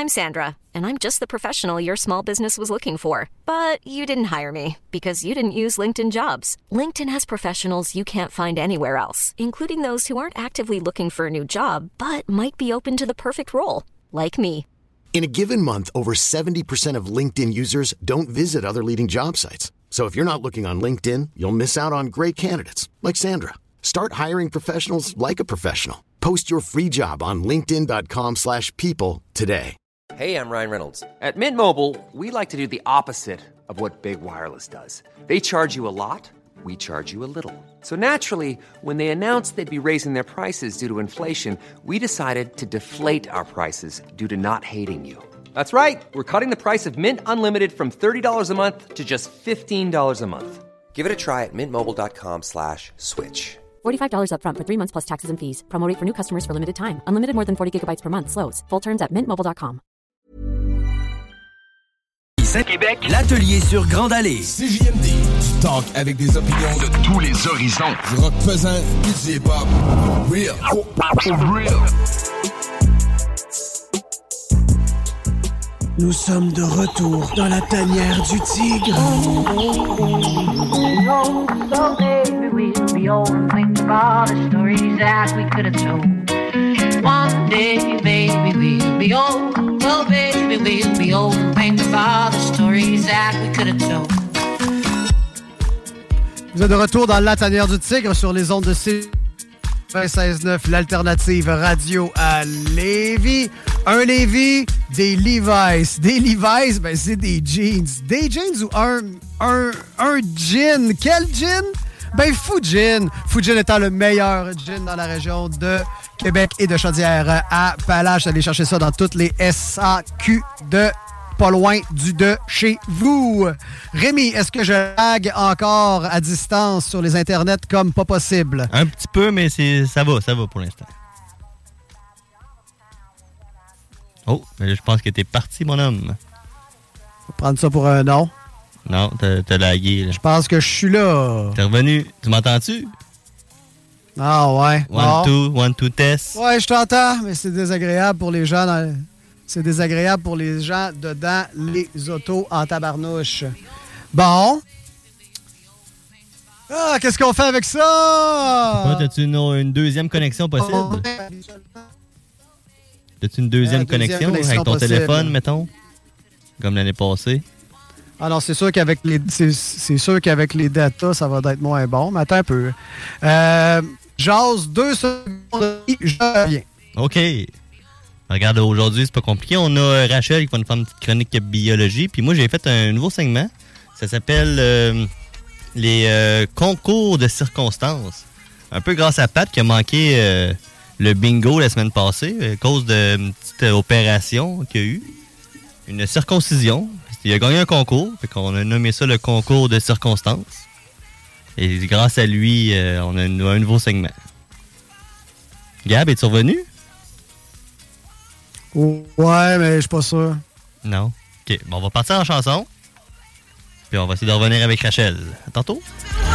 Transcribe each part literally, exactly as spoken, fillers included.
I'm Sandra, and I'm just the professional your small business was looking for. But you didn't hire me because you didn't use LinkedIn Jobs. LinkedIn has professionals you can't find anywhere else, including those who aren't actively looking for a new job, but might be open to the perfect role, like me. In a given month, over seventy percent of LinkedIn users don't visit other leading job sites. So if you're not looking on LinkedIn, you'll miss out on great candidates like Sandra. Start hiring professionals like a professional. Post your free job on linkedin.com slash people today. Hey, I'm Ryan Reynolds. At Mint Mobile, we like to do the opposite of what Big Wireless does. They charge you a lot, we charge you a little. So naturally, when they announced they'd be raising their prices due to inflation, we decided to deflate our prices due to not hating you. That's right. We're cutting the price of Mint Unlimited from thirty dollars a month to just fifteen dollars a month. Give it a try at mintmobile.com slash switch. forty-five dollars up front for three months plus taxes and fees. Promo rate for new customers for limited time. Unlimited more than forty gigabytes per month. Slows full terms at mint mobile dot com. Québec, l'atelier sur Grande Allée. C J M D, du talk avec des opinions de tous les horizons. Du rock pesant, du hip-hop. Real. Oh, oh, real. Nous sommes de retour dans la tanière du tigre. So baby, we'll be old and think of all the stories that we could have told. One day, baby, we'll be old. Oh baby, we'll be old and think of all the stories that we could have told. Vous êtes de retour dans la tanière du tigre sur les ondes de C quatre-vingt-seize neuf, l'alternative radio à Lévis. Un Lévis, des Levi's. Des Levi's, ben c'est des jeans. Des jeans ou un, un, un gin. Quel gin? Ben Fujin. Fujin étant le meilleur gin dans la région de Québec et de Chaudière-Appalaches. Allez chercher ça dans toutes les S A Q de pas loin du de chez vous. Rémi, est-ce que je lag encore à distance sur les internets comme pas possible? Un petit peu, mais c'est, ça va, ça va pour l'instant. Oh, mais là, je pense que t'es parti, mon homme. Faut prendre ça pour un non. Non, t'as, t'as lagué, là. Je pense que je suis là. T'es revenu. Tu m'entends-tu? Ah ouais. One, bon. two, one, two, test. Ouais, je t'entends, mais c'est désagréable pour les gens dans... C'est désagréable pour les gens dedans les autos en tabarnouche. Bon. Ah, qu'est-ce qu'on fait avec ça? Pas, t'as-tu une, une deuxième connexion possible? Oh. T'as-tu une deuxième, euh, connexion, deuxième connexion avec ton possible. Téléphone, mettons? Comme l'année passée? Ah non, c'est sûr qu'avec les c'est, c'est sûr qu'avec les datas, ça va être moins bon. Mais attends un peu. Euh, J'ose deux secondes et je reviens. OK. Regarde, aujourd'hui, c'est pas compliqué. On a Rachel qui va nous faire une petite chronique biologie. Puis moi, j'ai fait un nouveau segment. Ça s'appelle euh, les euh, concours de circonstances. Un peu grâce à Pat qui a manqué euh, le bingo la semaine passée à cause d'une petite opération qu'il y a eu. Une circoncision. Il a gagné un concours. Fait qu'on a nommé ça le concours de circonstances. Et grâce à lui, euh, on a un, un nouveau segment. Gab, es-tu revenu? Ouais, mais je suis pas sûr. Non. OK. Bon, on va partir en chanson. Puis on va essayer de revenir avec Rachel. À tantôt.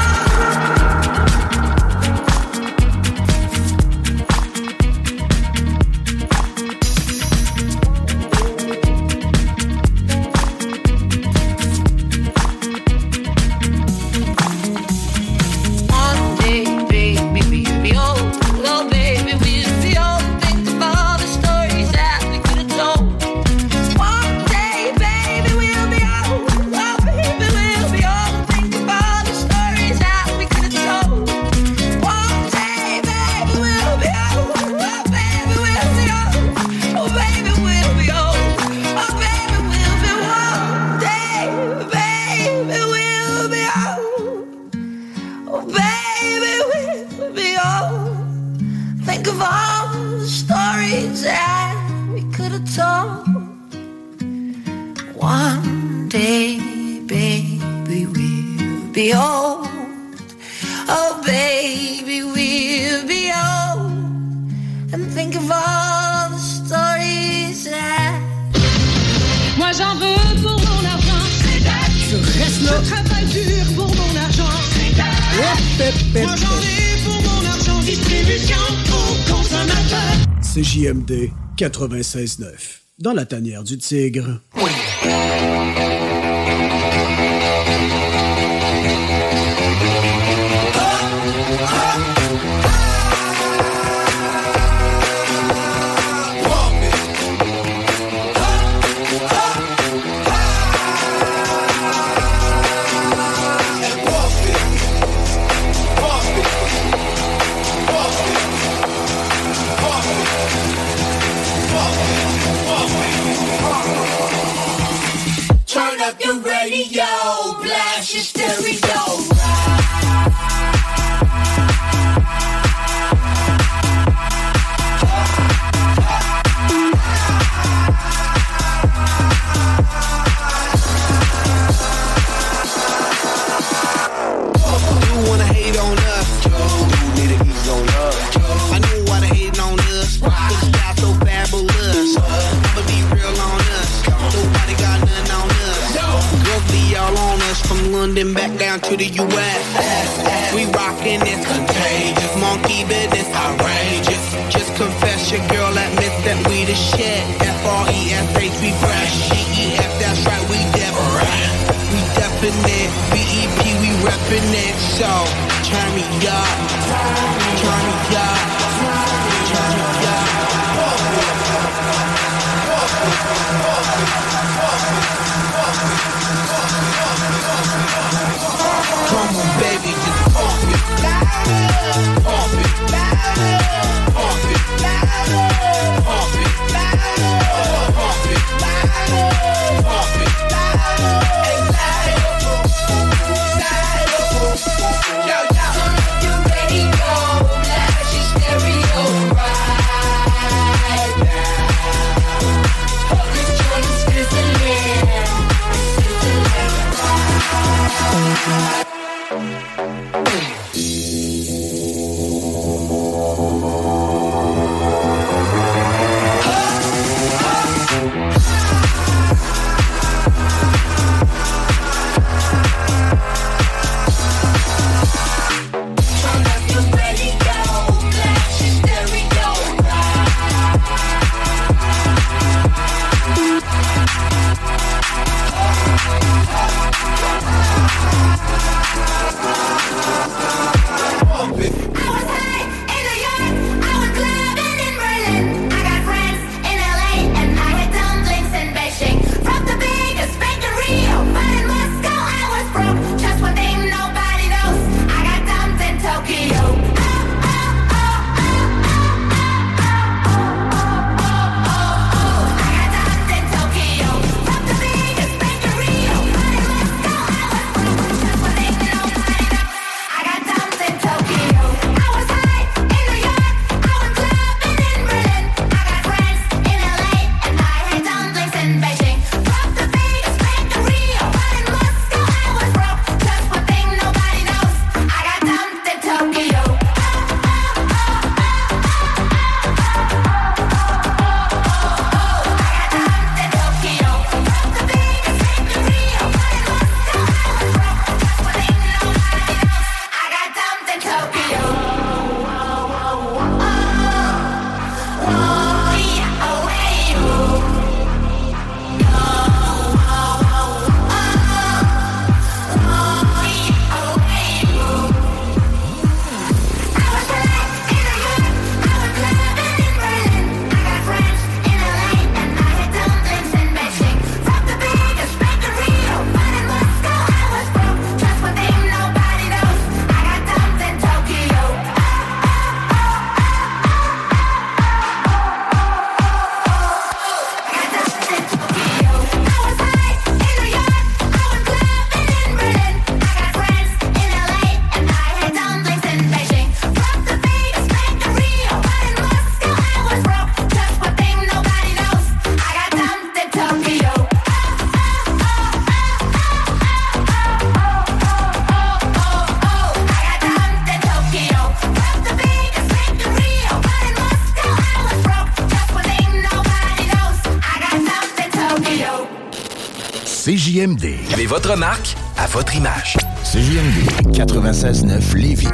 Be old, oh baby, we'll be old, and think of all the stories that. Moi j'en veux pour mon argent, je reste là, je travaille dur pour mon argent, moi j'en ai pour mon argent, distribution aux consommateurs. C J M D quatre-vingt-seize neuf. dans la tanière du tigre. Turn up your radio, blast your stereo. You wanna hate on us? You need to ease on us. I know why they hating on us. Cause the style so fabulous. I'ma be real on us. Nobody got nothing on us. Girls be all on us from London back down to the U S. We rockin' this contagious. Monkey business outrageous. Just confess your girl admits that we the shit. F R E S H we fresh. G E F that's right we different. We definite. B E P we reppin' it. So turn me up. Turn me up. Turn me up. Come on, baby, just pump it, louder, pump it, louder, pump it, louder, pump it, louder, pump it, louder, pump it, louder, and louder, louder. Yo, yo, turn up your radio, blast your stereo right now. Oh, this joint is sizzling, sizzling. C J M D. Avez votre marque à votre image. C J M D quatre-vingt-seize neuf Lévis.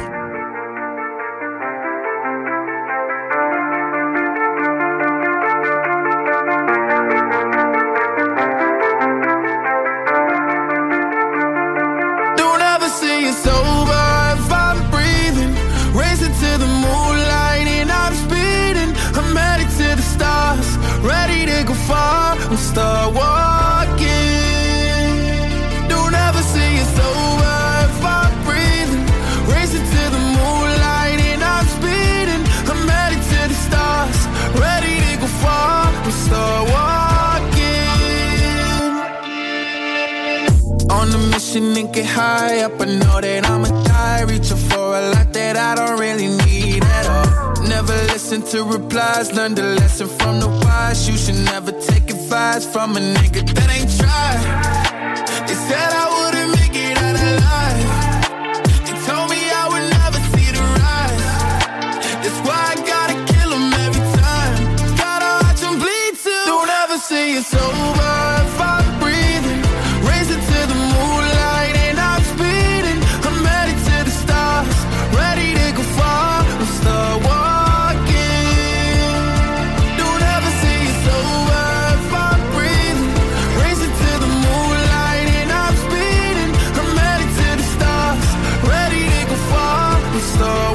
ocean and get high up. I know that I'ma die, reaching for a lot that I don't really need at all. Never listen to replies, learn the lesson from the wise. You should never take advice from a nigga that ain't tried. They said I wouldn't make it out alive. They told me I would never see the rise. That's why I gotta kill them every time. Gotta watch them bleed too. Don't ever say it's over if I'm breathing. Racing to the moonlight and I'm speeding. I'm headed to the stars, ready to go far. I'm start walking. Don't ever say it's over if I'm breathing. Racing to the moonlight and I'm speeding. I'm headed to the stars, ready to go far. I'm start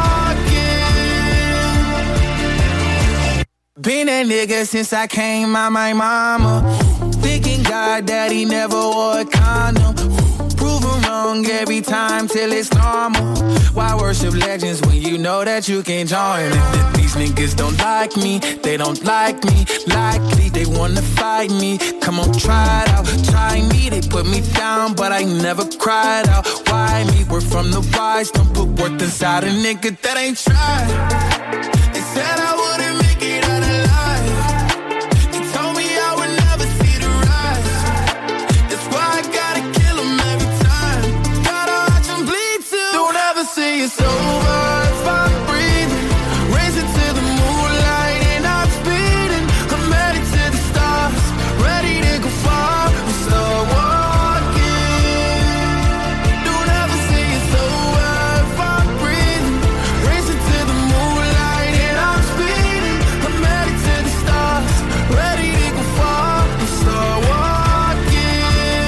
walking. Been that nigga since I came out my mama. Thinking God that he never wore a condom. Proven wrong every time till it's normal. Why worship legends when you know that you can join? These niggas don't like me, they don't like me. Likely they wanna fight me. Come on, try it out, try me. They put me down, but I never cried out. Why me? We're from the wise. Don't put worth inside a nigga that ain't tried. They said I wouldn't make it out alive. They told me I would never see the rise. That's why I gotta kill them every time. Gotta watch them bleed too. Don't ever say it's over if I'm breathing. Racing to the moonlight and I'm speeding. I'm headed to the stars, ready to go far. I'm start walking. Don't ever say it's over if I'm breathing. Racing to the moonlight and I'm speeding. I'm headed to the stars, ready to go far. I'm start walking.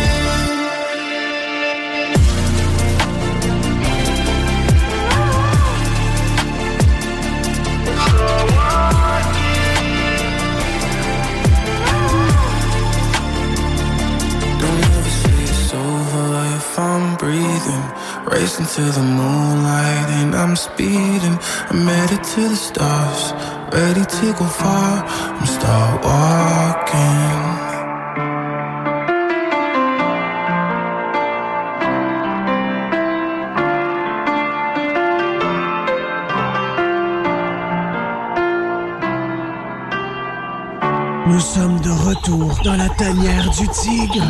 Don't ever say it's over if I'm breathing. Racing to the moonlight and I'm speeding. I'm headed to the stars, ready to go far. I'm start walking. Nous sommes de retour dans la tanière du tigre.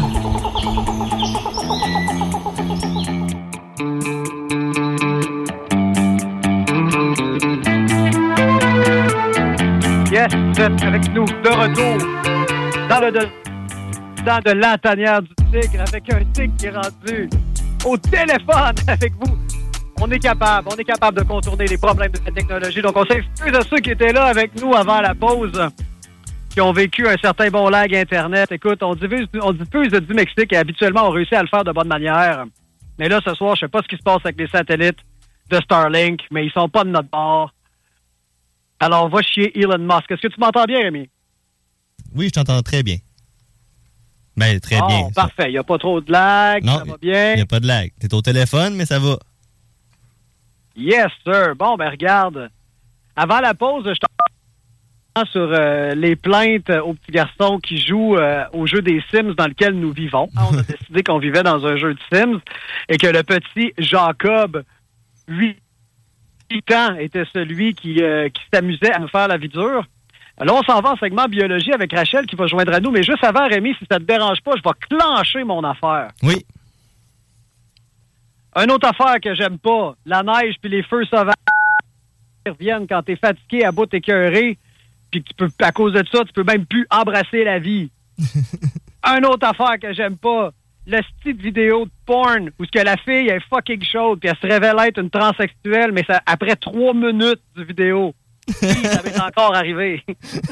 Yes, vous êtes avec nous de retour dans le de, dans de la tanière du tigre avec un tigre qui est rendu au téléphone avec vous. On est capable, on est capable de contourner les problèmes de la technologie. Donc, on s'excuse à ceux qui étaient là avec nous avant la pause, qui ont vécu un certain bon lag Internet. Écoute, on diffuse, on diffuse du Mexique et habituellement, on réussit à le faire de bonne manière. Mais là, ce soir, je sais pas ce qui se passe avec les satellites de Starlink, mais ils sont pas de notre bord. Alors, va chier Elon Musk. Est-ce que tu m'entends bien, Rémi? Oui, je t'entends très bien. Ben, très oh, bien. Parfait. Il n'y a pas trop de lag. Non, ça va bien. Il n'y a pas de lag. T'es au téléphone, mais ça va. Yes, sir. Bon, ben, regarde. Avant la pause, je t'en sur euh, les plaintes aux petits garçons qui jouent euh, au jeu des Sims dans lequel nous vivons. On a décidé qu'on vivait dans un jeu de Sims et que le petit Jacob, huit ans, était celui qui, euh, qui s'amusait à nous faire la vie dure. Là, on s'en va en segment biologie avec Rachel qui va joindre à nous. Mais juste avant, Rémi, si ça te dérange pas, je vais clencher mon affaire. Oui. Une autre affaire que j'aime pas, la neige puis les feux sauvages reviennent quand t'es fatigué, à bout écœuré, puis tu peux, à cause de ça, tu peux même plus embrasser la vie. Une autre affaire que j'aime pas, le style de vidéo de porn où ce que la fille est fucking chaude puis elle se révèle être une transsexuelle, mais ça, après trois minutes du vidéo, ça m'est encore arrivé.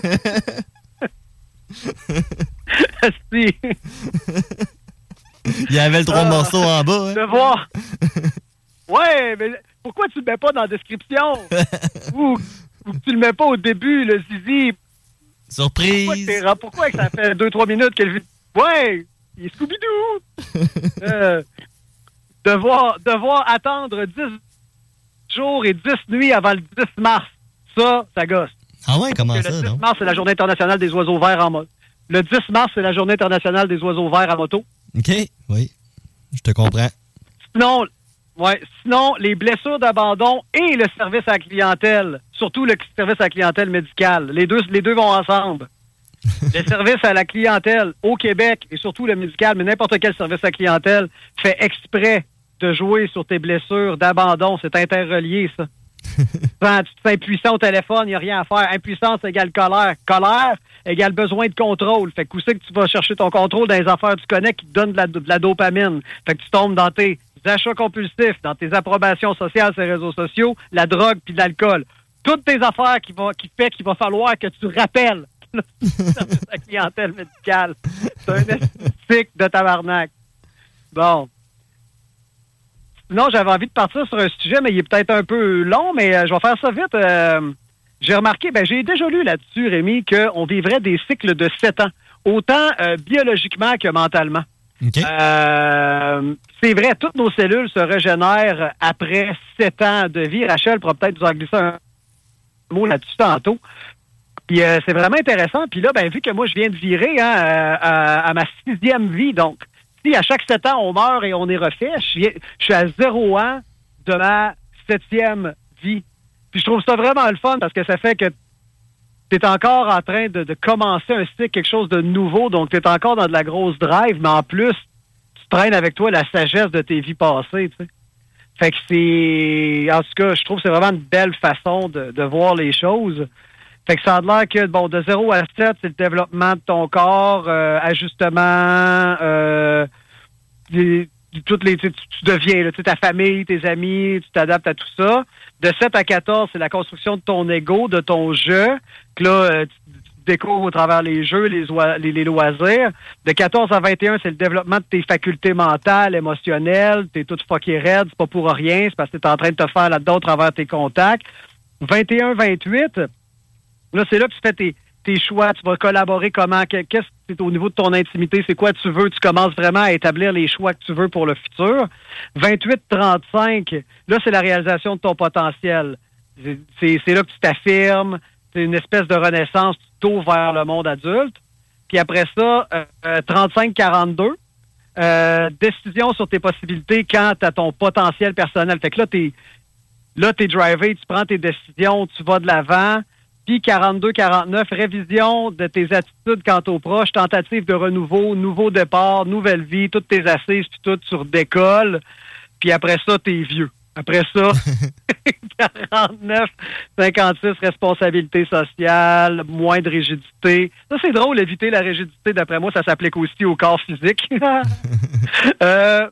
Si. Il y avait le trois euh, morceaux en bas. Hein? De voir. Ouais, mais pourquoi tu le mets pas dans la description? ou, ou tu le mets pas au début, le zizi? Surprise! Pourquoi, pourquoi que ça fait deux trois minutes que le... Ouais! Il est Scooby-Doo! euh, devoir, devoir attendre dix jours et dix nuits avant le dix mars. Ça, ça gosse. Ah ouais, comment Parce ça, le dix non? mars, c'est la journée internationale des oiseaux verts en moto. Le dix mars, c'est la journée internationale des oiseaux verts à moto. OK, oui. Je te comprends. Sinon, ouais, sinon, les blessures d'abandon et le service à la clientèle, surtout le service à la clientèle médicale, les deux, les deux vont ensemble. Le service à la clientèle au Québec et surtout le médical, mais n'importe quel service à la clientèle fait exprès de jouer sur tes blessures d'abandon. C'est interrelié, ça. Quand tu te sens impuissant au téléphone, il n'y a rien à faire. Impuissance égale colère. Colère égale besoin de contrôle. Fait que où c'est que tu vas chercher ton contrôle dans les affaires que tu connais qui te donnent de la, de la dopamine? Fait que tu tombes dans tes achats compulsifs, dans tes approbations sociales sur les réseaux sociaux, la drogue puis l'alcool. Toutes tes affaires qui, va, qui fait qu'il va falloir que tu rappelles le service à la clientèle médicale. C'est un esthétique de tabarnak. Bon. Sinon, j'avais envie de partir sur un sujet, mais il est peut-être un peu long, mais euh, je vais faire ça vite. Euh, j'ai remarqué, ben j'ai déjà lu là-dessus, Rémi, qu'on vivrait des cycles de sept ans, autant euh, biologiquement que mentalement. Okay. Euh, c'est vrai, toutes nos cellules se régénèrent après sept ans de vie. Rachel pourra peut-être nous en glisser un mot là-dessus tantôt. Puis euh, c'est vraiment intéressant. Puis là, ben vu que moi, je viens de virer hein, à, à ma sixième vie, donc si à chaque sept ans, on meurt et on est refait, je suis, je suis à zéro ans de ma septième vie. Puis je trouve ça vraiment le fun parce que ça fait que tu es encore en train de, de commencer un cycle, quelque chose de nouveau, donc tu es encore dans de la grosse drive, mais en plus, tu traînes avec toi la sagesse de tes vies passées, tu sais. Fait que c'est... En tout cas, je trouve que c'est vraiment une belle façon de, de voir les choses. Fait que ça a l'air que, bon, de zéro à sept, c'est le développement de ton corps, euh, ajustement, euh, les, toutes les, tu, tu deviens, là, tu sais, ta famille, tes amis, tu t'adaptes à tout ça. De sept à quatorze, c'est la construction de ton ego, de ton jeu, que là, euh, tu, tu découvres au travers les jeux, les, les, les loisirs. De quatorze à vingt et un, c'est le développement de tes facultés mentales, émotionnelles, t'es tout fucké raide, c'est pas pour rien, c'est parce que t'es en train de te faire là-dedans au travers tes contacts. vingt et un vingt-huit, là, c'est là que tu fais tes, tes choix, tu vas collaborer comment, qu'est-ce que c'est au niveau de ton intimité, c'est quoi tu veux, tu commences vraiment à établir les choix que tu veux pour le futur. vingt-huit trente-cinq, là, c'est la réalisation de ton potentiel. C'est, c'est là que tu t'affirmes, c'est une espèce de renaissance, tu t'ouvres vers le monde adulte. Puis après ça, euh, trente-cinq quarante-deux, euh, décision sur tes possibilités quant à ton potentiel personnel. Fait que là, t'es, là, t'es drivé, tu prends tes décisions, tu vas de l'avant. Puis quarante-deux quarante-neuf, révision de tes attitudes quant aux proches, tentative de renouveau, nouveau départ, nouvelle vie, toutes tes assises, puis tout, tu redécolles. Puis après ça, t'es vieux. Après ça, quarante-neuf cinquante-six, responsabilité sociale, moins de rigidité. Ça, c'est drôle, éviter la rigidité, d'après moi, ça s'applique aussi au corps physique. euh...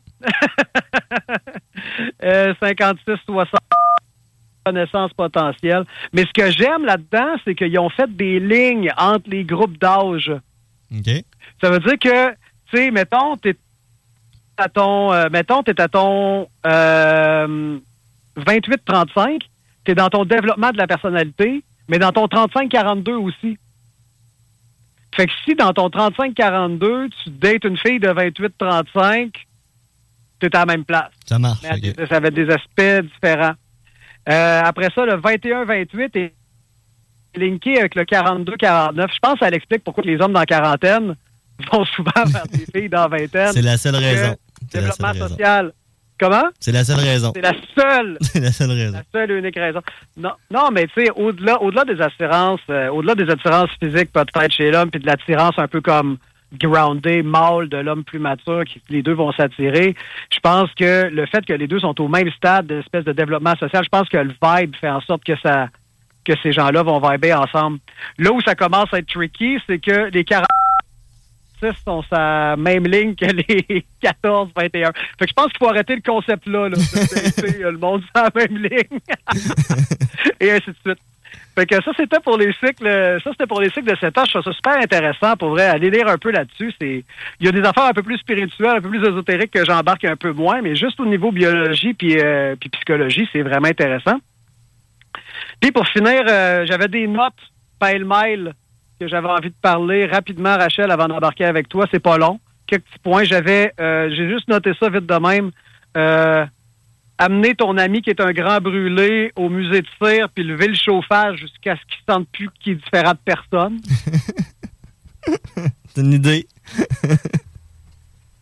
euh, cinquante-six soixante. Connaissance potentielle. Mais ce que j'aime là-dedans, c'est qu'ils ont fait des lignes entre les groupes d'âge. OK. Ça veut dire que, tu sais, mettons, t'es à ton, euh, mettons, t'es à ton euh, vingt-huit trente-cinq, t'es dans ton développement de la personnalité, mais dans ton trente-cinq quarante-deux aussi. Fait que si dans ton trente-cinq quarante-deux, tu dates une fille de vingt-huit trente-cinq, t'es à la même place. Ça marche. Mais Okay. ça avait des aspects différents. Euh, après ça, le vingt et un vingt-huit est linké avec le quarante-deux quarante-neuf. Je pense que ça l'explique pourquoi les hommes dans la quarantaine vont souvent vers des filles dans la vingtaine. C'est la seule raison. C'est Développement la seule social. raison. Comment? C'est la seule raison. C'est la seule. C'est la seule raison. La seule et unique raison. Non, non mais tu sais, au-delà, au-delà des assurances, euh, au-delà des attirances physiques peut-être chez l'homme, puis de l'attirance un peu comme groundé, mâle de l'homme plus mature, qui les deux vont s'attirer. Je pense que le fait que les deux sont au même stade d'espèce de développement social, je pense que le vibe fait en sorte que ça, que ces gens-là vont vibrer ensemble. Là où ça commence à être tricky, c'est que les quarante-six sont sur la même ligne que les quatorze vingt et un. Fait que je pense qu'il faut arrêter le concept-là, là. C'est, le monde sur la même ligne. Et ainsi de suite. Fait que ça, c'était pour les cycles, ça, c'était pour les cycles de sept ans. Je trouve ça super intéressant, pour vrai. Aller lire un peu là-dessus. C'est, il y a des affaires un peu plus spirituelles, un peu plus ésotériques que j'embarque un peu moins, mais juste au niveau biologie puis, euh, puis psychologie, c'est vraiment intéressant. Puis pour finir, euh, j'avais des notes pêle-mêle que j'avais envie de parler rapidement, Rachel, avant d'embarquer avec toi. C'est pas long. Quelques petits points. J'avais, euh, j'ai juste noté ça vite de même. Euh, amener ton ami qui est un grand brûlé au musée de cire puis lever le chauffage jusqu'à ce qu'il ne sente plus qu'il est différent de personne. C'est une idée.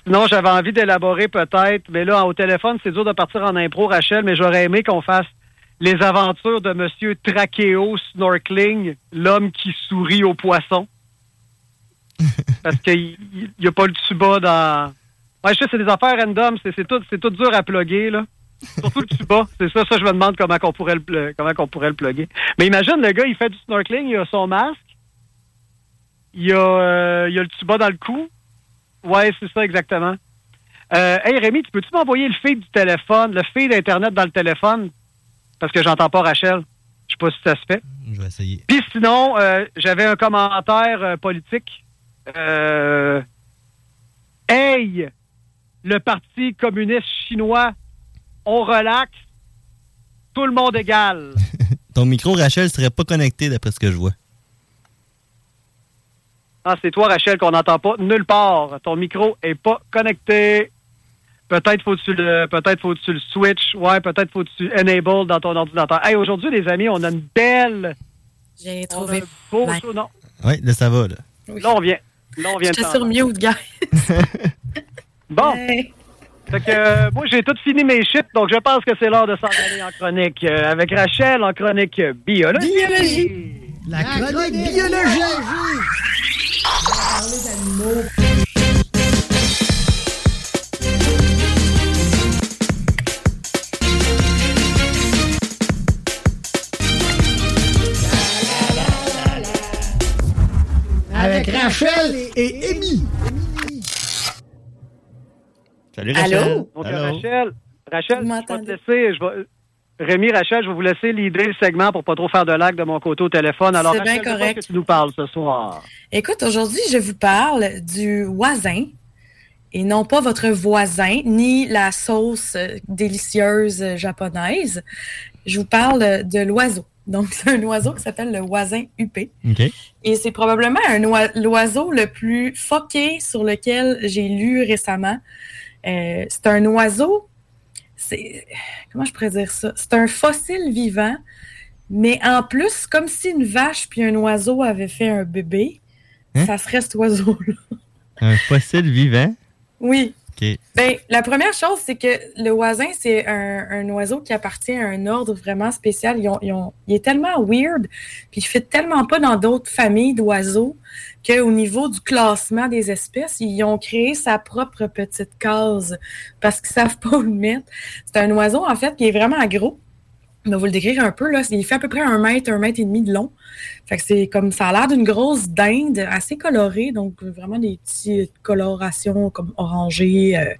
sinon, j'avais envie d'élaborer peut-être, mais là, au téléphone, c'est dur de partir en impro, Rachel, mais j'aurais aimé qu'on fasse les aventures de Monsieur Trachéo Snorkeling, l'homme qui sourit aux poissons. Parce qu'il n'y a pas le tuba dans... Ouais, je sais, c'est des affaires random, c'est, c'est, tout, c'est tout dur à plugger, là. Surtout le tuba, c'est ça, ça, je me demande comment qu'on pourrait le, comment qu'on pourrait le plugger. Mais imagine, le gars, il fait du snorkeling, il a son masque, il a, euh, il a le tuba dans le cou. Ouais, c'est ça, exactement. Euh, hey, Rémi, tu peux-tu m'envoyer le feed du téléphone, le feed d'Internet dans le téléphone? Parce que j'entends pas Rachel. Je sais pas si ça se fait. Je vais essayer. Puis sinon, euh, j'avais un commentaire euh, politique. Euh, hey, le Parti communiste chinois, on relaxe, tout le monde égal. Ton micro, Rachel, serait pas connecté d'après ce que je vois. Ah, c'est toi, Rachel, qu'on n'entend pas nulle part. Ton micro est pas connecté. Peut-être faut-tu le, peut-être faut-tu le switch. Ouais, peut-être faut-tu enable dans ton ordinateur. Hey, aujourd'hui, les amis, on a une belle. J'ai trouvé. Beau Ouais. show, non? Oui, là, ça va, là. Oui. Là, on vient. Là, on vient J'étais de sur mute, gars. Bon. Hey. Fait que, euh, moi, j'ai tout fini mes shit, donc je pense que c'est l'heure de s'en aller en chronique euh, avec Rachel, en chronique euh, biologie. Biologie. La chronique biologie. On va parler d'animaux. Avec Rachel et Amy. Salut, Rachel. Allô? Donc, Allô? Rachel, Rachel, Vous je vais m'entendez? te laisser. Je vais... Rémi, Rachel, je vais vous laisser leader le segment pour pas trop faire de lag de mon côté au téléphone. Alors, C'est Rachel, bien de quoi correct. que tu nous parles ce soir? Écoute, aujourd'hui, je vous parle du voisin et non pas votre voisin, ni la sauce euh, délicieuse euh, japonaise. Je vous parle de l'oiseau. Donc, c'est un oiseau qui s'appelle le voisin huppé. OK. Et c'est probablement un oi- l'oiseau le plus fucké sur lequel j'ai lu récemment. Euh, c'est un oiseau, c'est comment je pourrais dire ça? C'est un fossile vivant, mais en plus, comme si une vache puis un oiseau avaient fait un bébé, Hein? ça serait cet oiseau-là. Un fossile vivant. Oui. OK. Ben, la première chose, c'est que le voisin, c'est un, un oiseau qui appartient à un ordre vraiment spécial. Ils ont, ils ont, il est tellement weird, puis il ne fit tellement pas dans d'autres familles d'oiseaux qu'au niveau du classement des espèces, ils ont créé sa propre petite case parce qu'ils ne savent pas où le mettre. C'est un oiseau, en fait, qui est vraiment gros. Je vais vous le décrire un peu, là. Il fait à peu près un mètre, un mètre et demi de long. Fait que c'est comme, ça a l'air d'une grosse dinde assez colorée, donc vraiment des petites colorations comme orangées euh,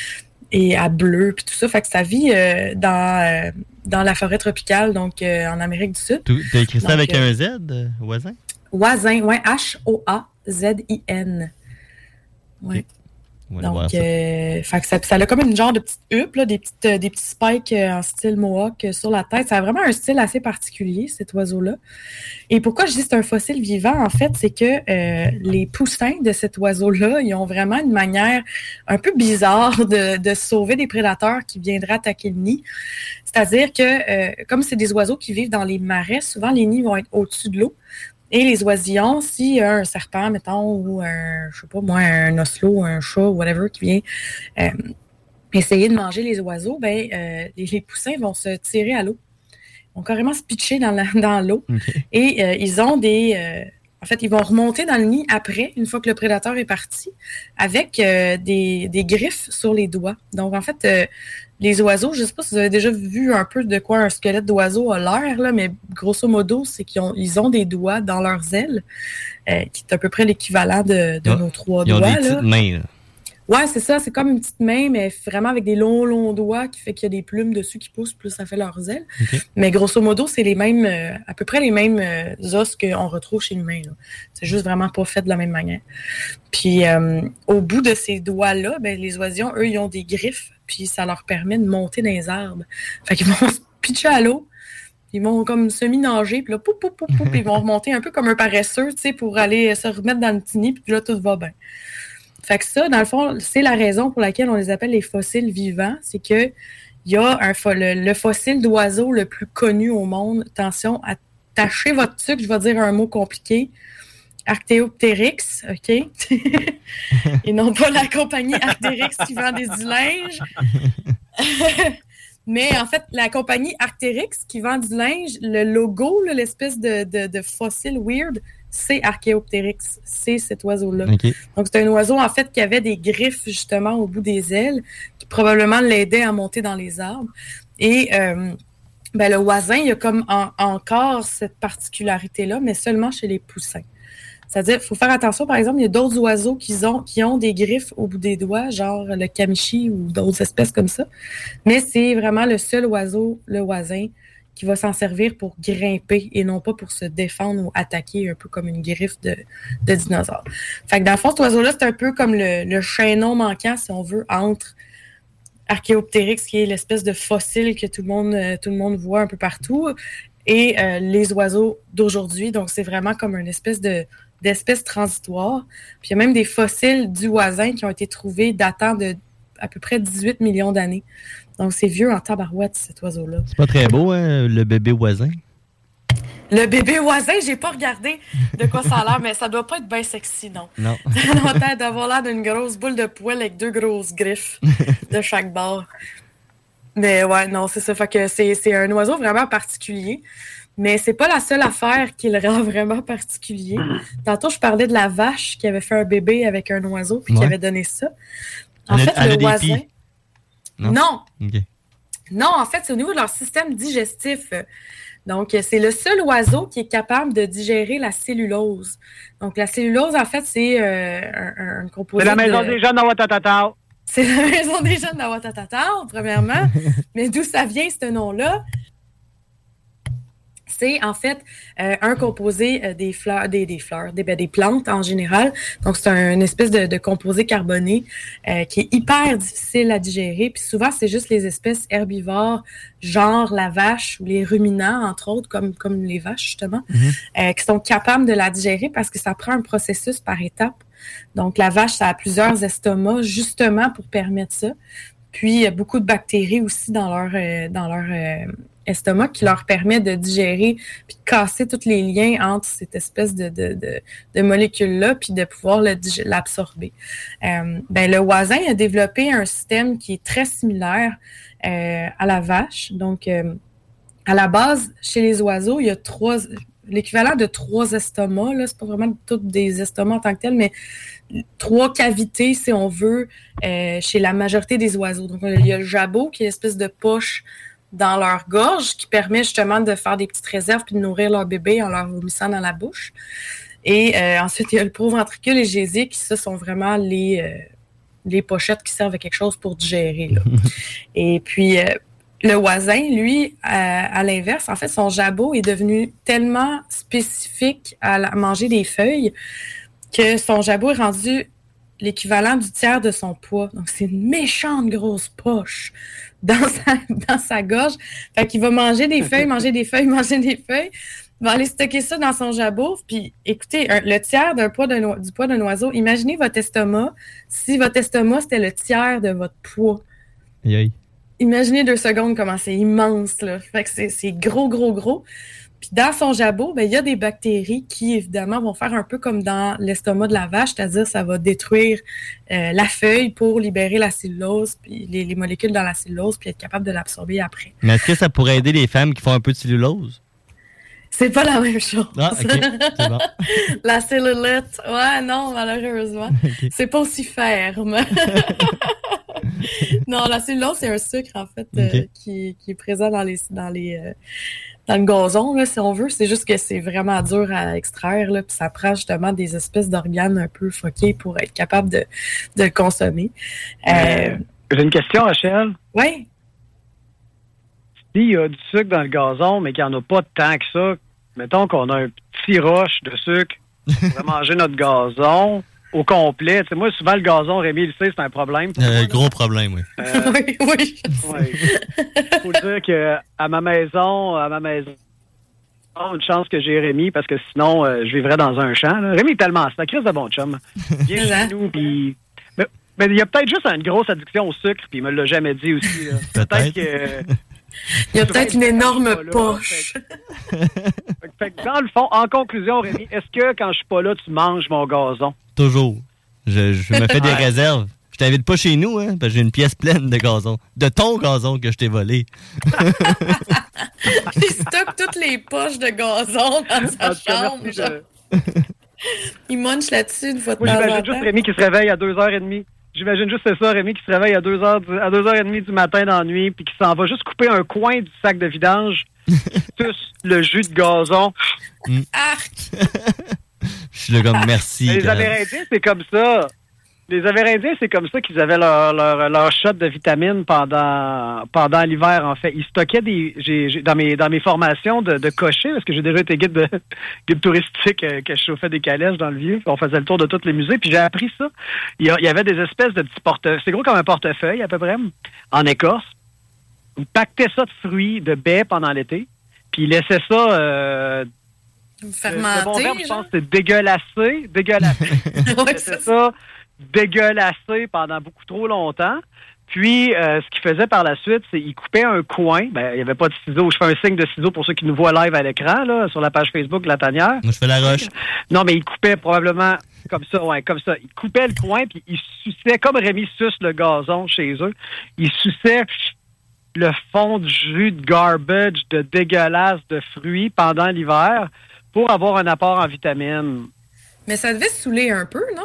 et à bleu, puis tout ça. Fait que ça vit euh, dans, euh, dans la forêt tropicale, donc euh, en Amérique du Sud. Tu as écrit ça Donc, avec euh, un Z, euh, voisin? Voisin, ouais, H O A Z I N. Ouais. On va aller voir Donc, ça. euh, fait que ça, ça a comme une genre de petite huppe, là, des, petites, euh, des petits spikes euh, en style mohawk euh, sur la tête. Ça a vraiment un style assez particulier, cet oiseau-là. Et pourquoi je dis que c'est un fossile vivant, en fait, c'est que euh, les poussins de cet oiseau-là, ils ont vraiment une manière un peu bizarre de, de sauver des prédateurs qui viendraient attaquer le nid. C'est-à-dire que, euh, comme c'est des oiseaux qui vivent dans les marais, souvent les nids vont être au-dessus de l'eau. Et les oisillons, s'il y a un serpent, mettons, ou un, je sais pas moi, un oslo, un chat, whatever, qui vient euh, essayer de manger les oiseaux, ben euh, les, les poussins vont se tirer à l'eau. Ils vont carrément se pitcher dans, la, dans l'eau. Okay. Et euh, ils ont des... Euh, en fait, ils vont remonter dans le nid après, une fois que le prédateur est parti, avec euh, des, des griffes sur les doigts. Donc, en fait, euh, les oiseaux, je ne sais pas si vous avez déjà vu un peu de quoi un squelette d'oiseau a l'air, là, mais grosso modo, c'est qu'ils ont, ils ont des doigts dans leurs ailes, euh, qui est à peu près l'équivalent de, de Ah, nos trois ils ont doigts. des là. petites mains, là. Ouais, c'est ça. C'est comme une petite main, mais vraiment avec des longs, longs doigts qui fait qu'il y a des plumes dessus qui poussent, plus ça fait leurs ailes. Okay. Mais grosso modo, c'est les mêmes, euh, à peu près les mêmes euh, os qu'on retrouve chez l'humain. Là. C'est juste vraiment pas fait de la même manière. Puis, euh, au bout de ces doigts-là, ben, les oisillons, eux, ils ont des griffes, puis ça leur permet de monter dans les arbres. Fait qu'ils vont se pitcher à l'eau, ils vont comme semi-nager, puis là, poup, poup, poup, poup, puis ils vont remonter un peu comme un paresseux, tu sais, pour aller se remettre dans le petit nid, puis là, tout va bien. Fait que ça, dans le fond, c'est la raison pour laquelle on les appelle les fossiles vivants. C'est que il y a un fo- le, le fossile d'oiseau le plus connu au monde. Attention, attachez votre sucre, je vais dire un mot compliqué. Archaeopteryx, OK? Et non pas la compagnie Arc'teryx qui vend des du linge. Mais en fait, la compagnie Arc'teryx qui vend du linge, le logo, là, l'espèce de, de, de fossile weird, c'est Archaeopteryx. C'est cet oiseau-là. Okay. Donc, c'est un oiseau, en fait, qui avait des griffes, justement, au bout des ailes, qui probablement l'aidaient à monter dans les arbres. Et euh, ben, le oisin, il y a comme en, encore cette particularité-là, mais seulement chez les poussins. C'est-à-dire, il faut faire attention, par exemple, il y a d'autres oiseaux qui ont, qui ont des griffes au bout des doigts, genre le camichi ou d'autres espèces comme ça. Mais c'est vraiment le seul oiseau, le oisin, qui va s'en servir pour grimper et non pas pour se défendre ou attaquer, un peu comme une griffe de, de dinosaure. Fait que dans le fond, cet oiseau-là, c'est un peu comme le, le chaînon manquant, si on veut, entre Archaeopteryx, qui est l'espèce de fossile que tout le monde, tout le monde voit un peu partout, et euh, les oiseaux d'aujourd'hui. Donc, c'est vraiment comme une espèce de d'espèces transitoires. Puis il y a même des fossiles du oisin qui ont été trouvés datant de à peu près dix-huit millions d'années. Donc c'est vieux en tabarouette, cet oiseeu-là. C'est pas très beau, hein, le bébé oisin? Le bébé oisin, j'ai pas regardé de quoi ça a l'air, mais ça doit pas être bien sexy, non. Non. Ça doit être d'avoir l'air d'une grosse boule de poêle avec deux grosses griffes de chaque bord. Mais ouais, non, c'est ça. Fait que c'est, c'est un oiseau vraiment particulier. Mais c'est pas la seule affaire qui le rend vraiment particulier. Tantôt, je parlais de la vache qui avait fait un bébé avec un oiseau puis ouais. qui avait donné ça. En elle fait, a, le elle oisin... Non. Non. Okay. Non, en fait, c'est au niveau de leur système digestif. Donc, c'est le seul oiseau qui est capable de digérer la cellulose. Donc, la cellulose, en fait, c'est euh, un, un composé C'est la maison de... des jeunes d'Awatatata. C'est la maison des jeunes d'Awatatata, premièrement. Mais d'où ça vient, ce nom-là? C'est en fait euh, un composé euh, des fleurs, des, des fleurs, des, ben, des plantes en général. Donc, c'est un, une espèce de, de composé carboné euh, qui est hyper difficile à digérer. Puis souvent, c'est juste les espèces herbivores, genre la vache ou les ruminants, entre autres, comme, comme les vaches, justement, mm-hmm. euh, qui sont capables de la digérer parce que ça prend un processus par étapes. Donc, la vache, ça a plusieurs estomacs, justement, pour permettre ça. Puis, il y a beaucoup de bactéries aussi dans leur... Euh, dans leur euh, estomac qui leur permet de digérer puis de casser tous les liens entre cette espèce de, de, de, de molécules-là puis de pouvoir le, l'absorber. Euh, ben, le oisin a développé un système qui est très similaire euh, à la vache. Donc, euh, à la base, chez les oiseaux, il y a trois... l'équivalent de trois estomacs, là, c'est pas vraiment tous des estomacs en tant que tels, mais trois cavités, si on veut, euh, chez la majorité des oiseaux. Donc, il y a le jabot, qui est une espèce de poche dans leur gorge, qui permet justement de faire des petites réserves puis de nourrir leur bébé en leur vomissant dans la bouche. Et euh, ensuite, il y a le proventricule et gésier, qui, ça, sont vraiment les, euh, les pochettes qui servent à quelque chose pour digérer, là. Et puis... Euh, le oisin, lui, à, à l'inverse, en fait, son jabot est devenu tellement spécifique à, la, à manger des feuilles que son jabot est rendu l'équivalent du tiers de son poids. Donc, c'est une méchante grosse poche dans sa, dans sa gorge. Fait qu'il va manger des feuilles, manger des feuilles, manger des feuilles. Il va aller stocker ça dans son jabot. Puis, écoutez, un, le tiers d'un poids d'un, du poids d'un oiseau, imaginez votre estomac. Si votre estomac, c'était le tiers de votre poids. Aïe aïe. Imaginez deux secondes comment c'est immense, là. Fait que c'est, c'est gros, gros, gros. Puis dans son jabot, ben, il y a des bactéries qui, évidemment, vont faire un peu comme dans l'estomac de la vache, c'est-à-dire ça va détruire euh, la feuille pour libérer la cellulose, puis les, les molécules dans la cellulose, puis être capable de l'absorber après. Mais est-ce que ça pourrait aider les femmes qui font un peu de cellulose? C'est pas la même chose. Ah, OK. C'est bon. La cellulite, ouais, non, malheureusement. Okay. C'est pas aussi ferme. Non, la cellulose, c'est un sucre, en fait, okay. euh, qui, qui est présent dans les dans les euh, dans le gazon, là, si on veut. C'est juste que c'est vraiment dur à extraire, là, puis ça prend justement des espèces d'organes un peu foqués pour être capable de, de le consommer. Euh... J'ai une question, Rachel. Oui. S'il y a du sucre dans le gazon, mais qu'il n'y en a pas tant que ça, mettons qu'on a un petit roche de sucre pour manger notre gazon au complet. Tu sais, moi, souvent, le gazon, Rémi, le sait, c'est un problème. Euh, moi, gros problème, oui. Euh, oui, oui. Il faut dire qu'à ma maison, à ma maison, une chance que j'ai Rémi, parce que sinon, euh, je vivrais dans un champ. Là. Rémi est tellement... C'est un crise de bon chum. Viens chez nous, puis... Mais, mais il y a peut-être juste une grosse addiction au sucre, puis il me l'a jamais dit aussi. Là. Peut-être. Peut-être que... Il y a peut-être une énorme poche. Fait, fait, fait que dans le fond, en conclusion, Rémi, est-ce que quand je suis pas là, tu manges mon gazon? Toujours. Je, je me fais des Ouais. réserves. Je t'invite pas chez nous, hein, parce que j'ai une pièce pleine de gazon. De ton gazon que je t'ai volé. Il stocke toutes les poches de gazon dans sa En tout cas, chambre. merci genre. de- Il munch là-dessus une fois de Moi, temps en j'imagine temps. juste Rémi qui se réveille à deux heures trente. J'imagine juste c'est ça, Rémi qui se réveille à deux heures, du- à deux heures trente du matin dans la nuit, puis qui s'en va juste couper un coin du sac de vidange, tous le jus de gazon. Arc! Je suis là comme merci. Les Gab. Amérindiens, c'est comme ça. Les Amérindiens, c'est comme ça qu'ils avaient leur, leur, leur shot de vitamines pendant, pendant l'hiver, en fait. Ils stockaient des... J'ai, j'ai- dans, mes, dans mes formations de, de cocher, parce que j'ai déjà été guide, de, guide touristique, euh, que je chauffais des calèches dans le vieux, puis on faisait le tour de tous les musées, puis j'ai appris ça. Il y, a- il y avait des espèces de petits portefeuilles, c'est gros comme un portefeuille à peu près, en écorce. Ils pactaient ça de fruits, de baies pendant l'été, puis ils laissaient ça... Euh, Fermenté, le bon verbe, je genre? pense, c'est dégueulasser. Dégueulasser. Ouais, c'est ça. Dégueulasser pendant beaucoup trop longtemps. Puis, euh, ce qu'il faisait par la suite, c'est qu'il coupait un coin. Ben, il n'y avait pas de ciseaux. Je fais un signe de ciseaux pour ceux qui nous voient live à l'écran, là, sur la page Facebook de La Tanière. Moi, je fais la roche. Non, mais il coupait probablement comme ça, ouais, comme ça. Il coupait le coin, puis il suçait, comme Rémi suce le gazon chez eux, il suçait le fond de jus de garbage, de dégueulasse, de fruits pendant l'hiver pour avoir un apport en vitamines. Mais ça devait saouler un peu, non?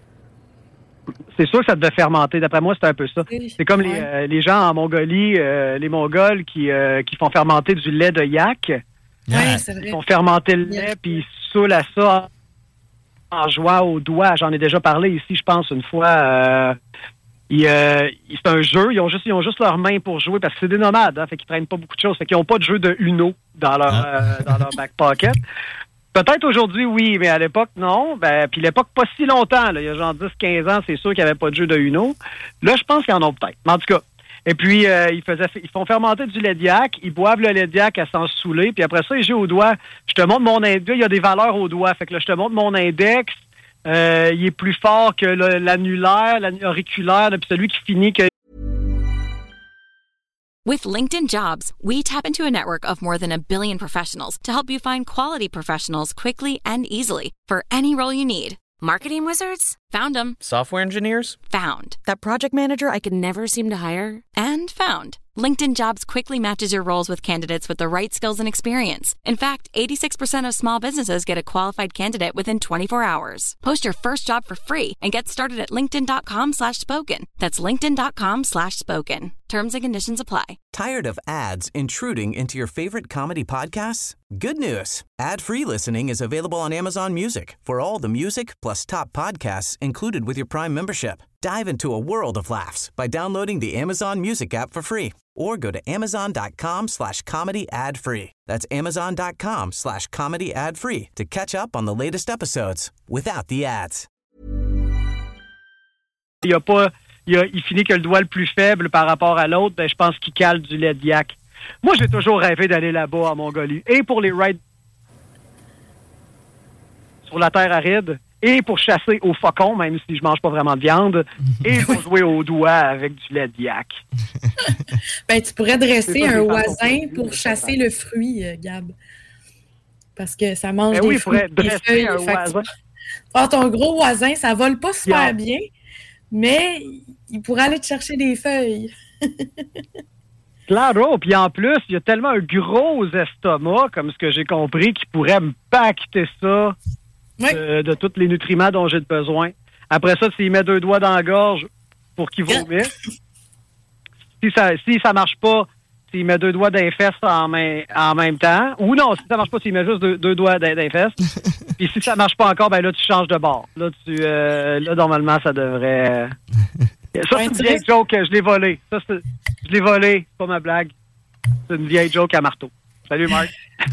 C'est sûr que ça devait fermenter. D'après moi, c'est un peu ça. Oui. C'est comme les, Ouais. euh, les gens en Mongolie, euh, les Mongols qui, euh, qui font fermenter du lait de yak. Oui, c'est vrai. Ils font fermenter le lait, puis ils saoulent à ça en jouant au doigt. J'en ai déjà parlé ici, je pense, une fois. Euh, ils, euh, c'est un jeu. Ils ont juste, ils ont juste leurs mains pour jouer parce que c'est des nomades. Hein, fait qu'ils prennent pas beaucoup de choses. Fait qu'ils n'ont pas de jeu de Uno dans leur, euh, dans leur back pocket. Peut-être aujourd'hui, oui, mais à l'époque, non. Ben, puis l'époque, pas si longtemps. Là, il y a genre dix quinze ans, c'est sûr qu'il n'y avait pas de jeu de Uno. Là, je pense qu'ils en ont peut-être. Mais en tout cas, et puis, euh, ils, faisaient, ils font fermenter du lait de yak, ils boivent le lait de yak à s'en saouler, puis après ça, ils jouent au doigt. Je te montre mon index. Il y a des valeurs au doigt. Fait que là, je te montre mon index. Euh, il est plus fort que le- l'annulaire, l'auriculaire, puis celui qui finit que... With LinkedIn Jobs, we tap into a network of more than a billion professionals to help you find quality professionals quickly and easily for any role you need. Marketing wizards? Found them. Software engineers? Found. That project manager I could never seem to hire? And found. LinkedIn Jobs quickly matches your roles with candidates with the right skills and experience. In fact, eighty-six percent of small businesses get a qualified candidate within twenty-four hours. Post your first job for free and get started at linkedin.com slash spoken. That's linkedin.com slash spoken. Terms and conditions apply. Tired of ads intruding into your favorite comedy podcasts? Good news. Ad-free listening is available on Amazon Music for all the music plus top podcasts included with your Prime membership. Dive into a world of laughs by downloading the Amazon Music app for free or go to amazon.com slash comedy ad free. That's amazon.com slash comedy ad free to catch up on the latest episodes without the ads. Il y a pas, il, y a, il finit que le doigt le plus faible par rapport à l'autre, ben, je pense qu'il cale du lait de yak. Moi, j'ai toujours rêvé d'aller là-bas en Mongolie. Et pour les rides sur la terre aride, et pour chasser au faucon, même si je mange pas vraiment de viande, et pour jouer au doigt avec du lait de yak. Ben, tu pourrais dresser C'est pas un des oisin façons pour de chasser faire. le fruit, euh, Gab. Parce que ça mange Ben des oui, il fruits, faudrait des dresser feuilles. un Fait que oisin. tu- Ah, ton gros oisin, ça vole pas super Yeah. bien, mais il pourrait aller te chercher des feuilles. Claro, puis en plus, il y a tellement un gros estomac, comme ce que j'ai compris, qui pourrait me pacter ça de, de tous les nutriments dont j'ai besoin. Après ça, s'il met deux doigts dans la gorge pour qu'il vomisse, si ça si ça marche pas, s'il met deux doigts dans les fesses en, main, en même temps, ou non, si ça marche pas, s'il met juste deux, deux doigts dans, dans les fesses, puis si ça marche pas encore, ben là, tu changes de bord. Là, tu, euh, là normalement, ça devrait... Ça, c'est une vieille joke, je l'ai volée. Ça, c'est, je l'ai volée, c'est pas ma blague. C'est une vieille joke à marteau. Salut, Marc.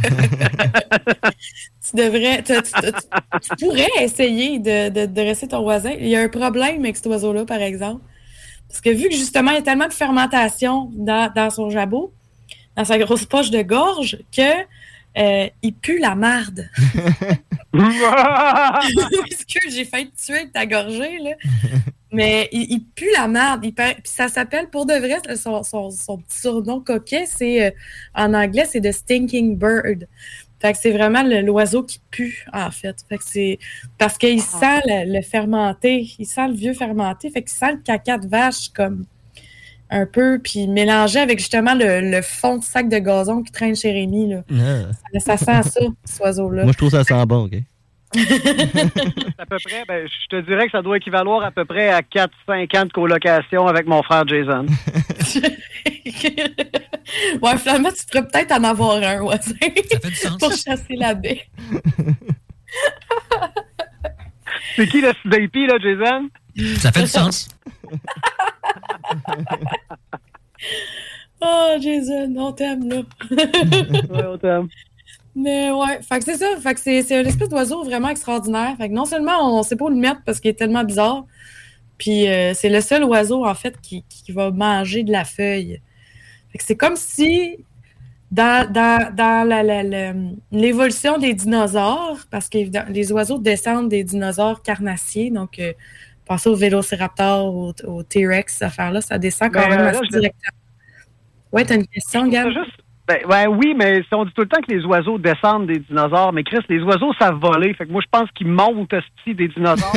Tu devrais, tu, tu- tu- tu pourrais essayer de, de, de dresser ton oisin. Il y a un problème avec cet oiseau-là, par exemple. Parce que vu que justement, il y a tellement de fermentation dans, dans son jabot, dans sa grosse poche de gorge, que euh, il pue la marde. Excuse, j'ai failli te tuer avec ta gorgée, là. Mais il, il pue la merde. Il pue, puis ça s'appelle, pour de vrai, son, son, son petit surnom coquet, c'est, euh, en anglais, c'est The Stinking Bird. Fait que c'est vraiment le, l'oiseau qui pue, en fait. Fait que c'est parce qu'il ah. sent le, le fermenté. Il sent le vieux fermenté. Fait qu'il sent le caca de vache comme un peu, puis mélangé avec justement le, le fond de sac de gazon qui traîne chez Rémi. Là. Ah. Ça, ça sent ça, cet oiseau-là. Moi, je trouve ça sent bon, OK? À peu près, ben, je te dirais que ça doit équivaloir à peu près à quatre cinq ans de colocation avec mon frère Jason. Ouais, finalement, tu pourrais peut-être en avoir un, voisin. Ça fait du sens. Pour chasser la baie. C'est qui le C D P, là, Jason? Ça fait du sens. Oh, Jason, on t'aime, là. Ouais, on t'aime. Mais ouais, fait que c'est ça. Fait que c'est, c'est une espèce d'oiseau vraiment extraordinaire. Fait que non seulement on sait pas où le mettre parce qu'il est tellement bizarre, puis euh, c'est le seul oiseau, en fait, qui, qui va manger de la feuille. Fait que c'est comme si, dans, dans, dans la, la, la, l'évolution des dinosaures, parce que les oiseaux descendent des dinosaures carnassiers, donc euh, pensez au Vélociraptor, au, au T-Rex, cette affaire-là, ça descend quand ben, même assez directement. Ouais, t'as une question, Gab? Ben, ben oui, mais on dit tout le temps que les oiseaux descendent des dinosaures, mais Chris, les oiseaux savent voler. Fait que moi, je pense qu'ils montent aussi des dinosaures.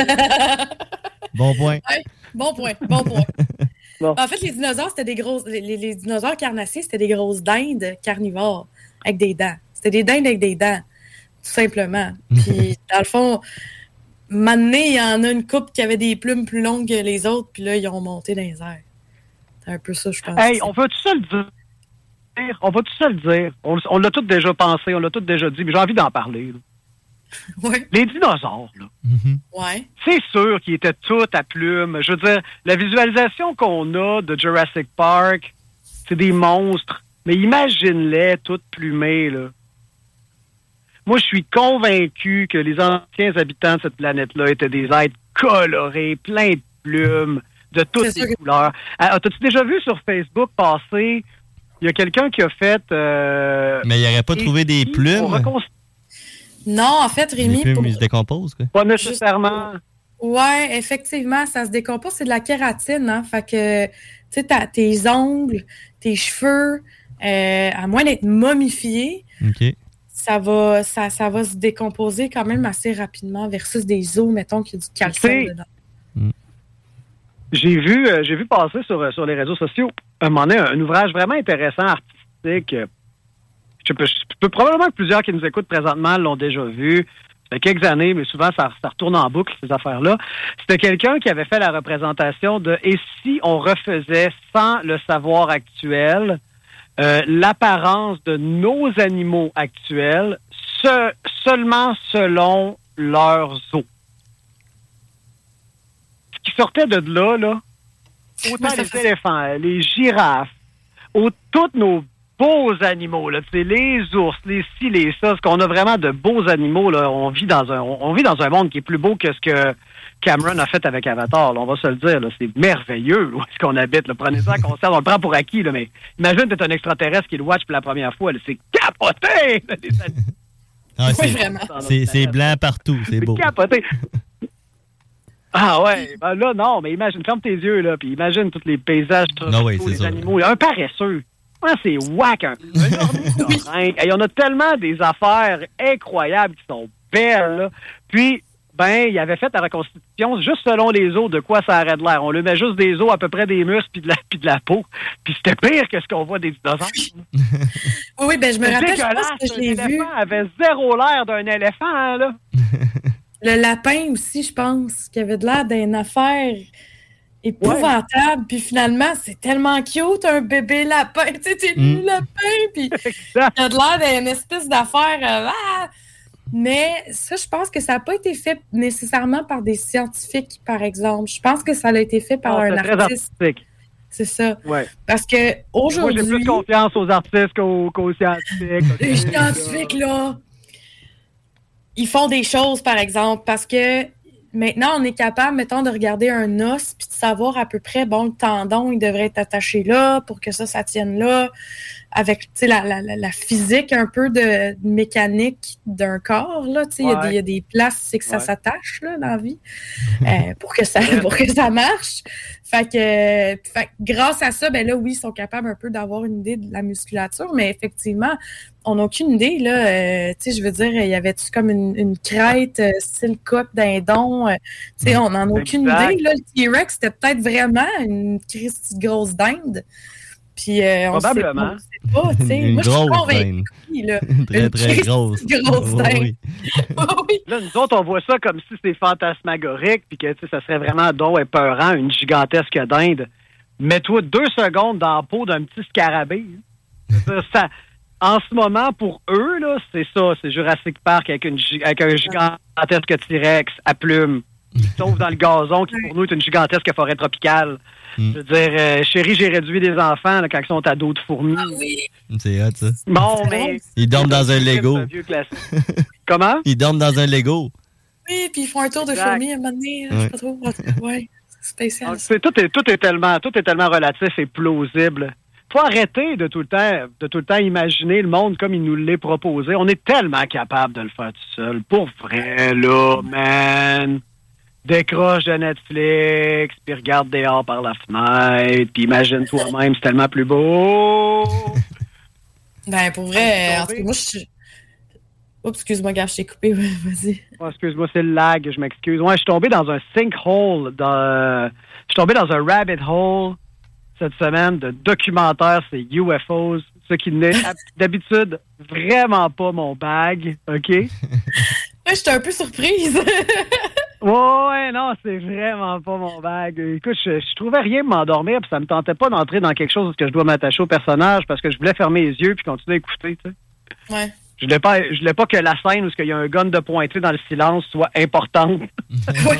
Bon point. Ouais, bon point, bon point. Bon. En fait, les dinosaures, c'était des grosses... Les, les, les dinosaures carnassiers, c'était des grosses dindes carnivores avec des dents. C'était des dindes avec des dents, tout simplement. Puis, dans le fond, maintenant, il y en a une couple qui avait des plumes plus longues que les autres, puis là, ils ont monté dans les airs. C'est un peu ça, je pense. Hey, on veut tout ça le dire. On va tout ça le dire. On, on l'a tout déjà pensé, on l'a tout déjà dit, mais j'ai envie d'en parler. Ouais. Les dinosaures, là. Mm-hmm. Ouais. C'est sûr qu'ils étaient tous à plumes. Je veux dire, la visualisation qu'on a de Jurassic Park, c'est des monstres. Mais imagine-les toutes plumées, là. Moi, je suis convaincu que les anciens habitants de cette planète-là étaient des êtres colorés, pleins de plumes, de toutes les couleurs. Alors, t'as-tu déjà vu sur Facebook passer... Il y a quelqu'un qui a fait... Euh, mais il n'aurait pas trouvé des plumes? Reconst... Non, en fait, Rémi... Les plumes, pour... ils se décomposent, quoi. Pas nécessairement. Juste... Ouais, effectivement, ça se décompose. C'est de la kératine, hein. Fait que, tu sais, tes ongles, tes cheveux, euh, à moins d'être momifiés, okay. ça, va, ça, ça va se décomposer quand même assez rapidement versus des os, mettons, qui a du calcium c'est... dedans. Mm. J'ai vu, euh, j'ai vu passer sur, sur les réseaux sociaux un moment donné, un ouvrage vraiment intéressant, artistique. Je peux, je peux probablement que plusieurs qui nous écoutent présentement l'ont déjà vu. Ça fait quelques années, mais souvent ça, ça retourne en boucle, ces affaires-là. C'était quelqu'un qui avait fait la représentation de « Et si on refaisait sans le savoir actuel euh, l'apparence de nos animaux actuels se, seulement selon leurs os ». Qui sortait de là, là, autant les fait... éléphants, les girafes, au, tous nos beaux animaux, là, les ours, les ci, les ça, ce qu'on a vraiment de beaux animaux, là, on vit dans un, on vit dans un monde qui est plus beau que ce que Cameron a fait avec Avatar, là, on va se le dire, là, c'est merveilleux, où est-ce qu'on habite, là, prenez ça en concert, on le prend pour acquis, là, mais imagine d'être un extraterrestre qui le watch pour la première fois, là, c'est capoté! Là, les ah, c'est, oui, vraiment. C'est, c'est blanc partout, c'est, c'est beau. Capoté! Ah ouais, ben là, non, mais imagine, ferme tes yeux, là, puis imagine tous les paysages, tous no way, les ça, animaux. Ouais. Un paresseux. Ah, c'est whack, un, un Et on a tellement des affaires incroyables qui sont belles, là. Puis, ben, il avait fait la reconstitution juste selon les os de quoi ça aurait de l'air. On lui met juste des os, à peu près des muscles, puis de la, puis de la peau. Puis c'était pire que ce qu'on voit des dinosaures. Oui, oui, ben je me rappelle, je pense que je l'ai vu. L'éléphant avait zéro l'air d'un éléphant, hein, là. Le lapin aussi, je pense, qui avait de l'air d'une affaire épouvantable. Ouais. Puis finalement, c'est tellement cute, un bébé lapin. Tu sais, c'est mm. le lapin. Puis il a de l'air d'une espèce d'affaire. Euh, ah! Mais ça, je pense que ça n'a pas été fait nécessairement par des scientifiques, par exemple. Je pense que ça a été fait par oh, un c'est artiste. Très artistique. C'est ça. Ouais. Parce que aujourd'hui... Moi, j'ai plus confiance aux artistes qu'aux, qu'aux scientifiques. Les scientifiques, là... Ils font des choses, par exemple, parce que maintenant, on est capable, mettons, de regarder un os puis de savoir à peu près, bon, le tendon, il devrait être attaché là pour que ça, ça tienne là, avec, tu sais, la, la, la physique un peu de, de mécanique d'un corps, là, tu sais, il ouais. y, y a des places, c'est que ça ouais. s'attache, là, dans la vie, euh, pour que ça, pour que ça marche. Fait que, euh, fait que, grâce à ça, ben là, oui, ils sont capables un peu d'avoir une idée de la musculature, mais effectivement, on n'a aucune idée, là. Euh, tu sais, je veux dire, il y avait-tu comme une, une crête, euh, style coque dindon? Euh, tu sais, on n'en a aucune exact. idée, là. Le T-Rex, c'était peut-être vraiment une Christie grosse dinde. Puis, euh, on Probablement. ne sait pas, tu sais. Moi, je suis convaincue, là. Très, une très grosse. grosse dinde. Oui, oui. Là, nous autres, on voit ça comme si c'était fantasmagorique, puis que, tu sais, ça serait vraiment donc épeurant, une gigantesque dinde. Mets-toi deux secondes dans la peau d'un petit scarabée. Hein. Ça... En ce moment, pour eux, là, c'est ça, c'est Jurassic Park avec, une, avec un gigantesque T-Rex à plumes, sauf dans le gazon, qui pour nous est une gigantesque forêt tropicale. Mm. Je veux dire, euh, chérie, j'ai réduit des enfants là, quand ils sont à dos de fourmis. Ah oui. C'est hot, ça. Bon, mais... Ils dorment dans un Lego. Un vieux Comment? Ils dorment dans un Lego. Oui, puis ils font un tour de exact. fourmis à un moment donné, ouais. je sais pas trop. Ouais, c'est spécial. Donc, c'est, tout, est, tout, est tellement, tout est tellement relatif et plausible. Faut arrêter de tout le temps, de tout le temps imaginer le monde comme il nous l'est proposé. On est tellement capable de le faire tout seul. Pour vrai, là, man. Décroche de Netflix, puis regarde dehors par la fenêtre, puis imagine toi-même, c'est tellement plus beau. Ben, pour vrai, en tout cas, moi, je suis... Oups, excuse-moi, gars, je t'ai coupé, vas-y. Oh, excuse-moi, c'est le lag, je m'excuse. Ouais, je suis tombé dans un sinkhole, dans... je suis tombé dans un rabbit hole cette semaine de documentaires, c'est U F Os, ce qui n'est d'habitude vraiment pas mon bag, OK? Je suis un peu surprise. Ouais, non, c'est vraiment pas mon bag. Écoute, je, je trouvais rien de m'endormir, puis ça me tentait pas d'entrer dans quelque chose où je dois m'attacher au personnage parce que je voulais fermer les yeux puis continuer à écouter, tu sais. Ouais. Je voulais pas, je voulais pas que la scène où il y a un gun de pointé dans le silence soit importante. Oui.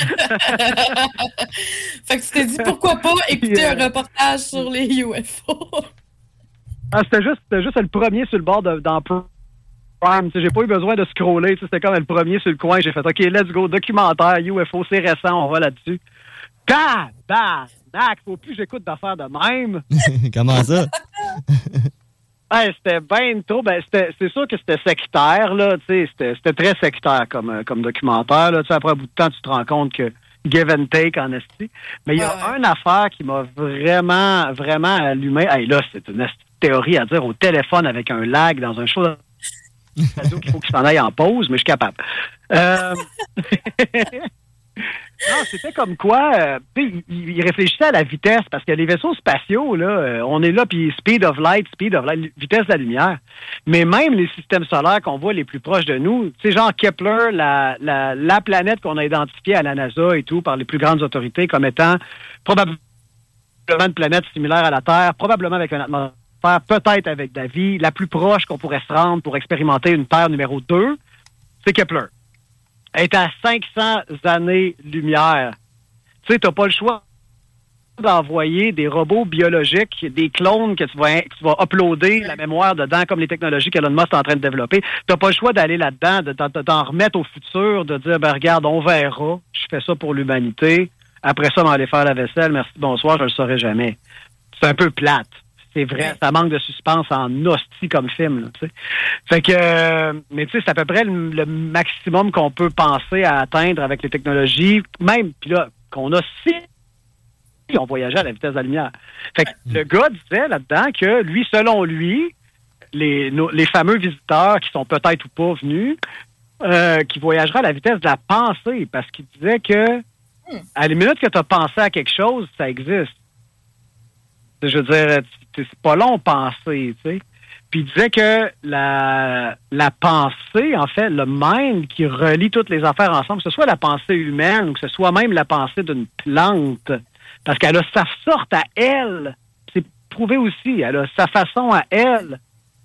Fait que tu t'es dit pourquoi pas écouter un reportage sur les U F O. Ah, c'était juste, c'était juste le premier sur le bord de, dans Prime. J'ai pas eu besoin de scroller. C'était comme le premier sur le coin. J'ai fait OK, let's go, documentaire, U F O, c'est récent, on va là-dessus. Tabarnak! Faut plus que j'écoute d'affaires de même. Comment ça? Hey, c'était bien tôt. Ben, c'était, c'est sûr que c'était sectaire, là. C'était, c'était très sectaire comme, comme documentaire. Là. Après un bout de temps, tu te rends compte que give and take en esti. Mais il y a ouais. une affaire qui m'a vraiment, vraiment allumé. Hey, là, c'est une théorie à dire au téléphone avec un lag dans un show de radio qu'il faut qu'il s'en aille en pause, mais je suis capable. Euh... Non, c'était comme quoi, euh, il, il réfléchissait à la vitesse, parce que les vaisseaux spatiaux, là, euh, on est là, puis speed of light, speed of light, vitesse de la lumière. Mais même les systèmes solaires qu'on voit les plus proches de nous, tu sais, genre Kepler, la, la, la planète qu'on a identifiée à la NASA et tout, par les plus grandes autorités comme étant probablement une planète similaire à la Terre, probablement avec un atmosphère, peut-être avec de la vie, la plus proche qu'on pourrait se rendre pour expérimenter une Terre numéro deux, c'est Kepler. Elle est à cinq cents années-lumière. Tu sais, t'as pas le choix d'envoyer des robots biologiques, des clones que tu vas, que tu vas uploader la mémoire dedans, comme les technologies qu'Elon Musk est en train de développer. T'as pas le choix d'aller là-dedans, de, de, d'en remettre au futur, de dire, ben regarde, on verra, je fais ça pour l'humanité. Après ça, on va aller faire la vaisselle, merci, bonsoir, je le saurai jamais. C'est un peu plate. C'est vrai, ça manque de suspense en hostie comme film, là, tu sais. Fait que, euh, mais tu sais, c'est à peu près le, le maximum qu'on peut penser à atteindre avec les technologies, même, puis là, qu'on a si on voyageait à la vitesse de la lumière. Fait que le gars disait là-dedans que lui, selon lui, les, nos, les fameux visiteurs qui sont peut-être ou pas venus, euh, qui voyageraient à la vitesse de la pensée, parce qu'il disait que à la minute que tu as pensé à quelque chose, ça existe. Je veux dire, c'est pas long penser, tu sais. Puis il disait que la, la pensée, en fait, le mind qui relie toutes les affaires ensemble, que ce soit la pensée humaine ou que ce soit même la pensée d'une plante, parce qu'elle a sa sorte à elle, c'est prouvé aussi, elle a sa façon à elle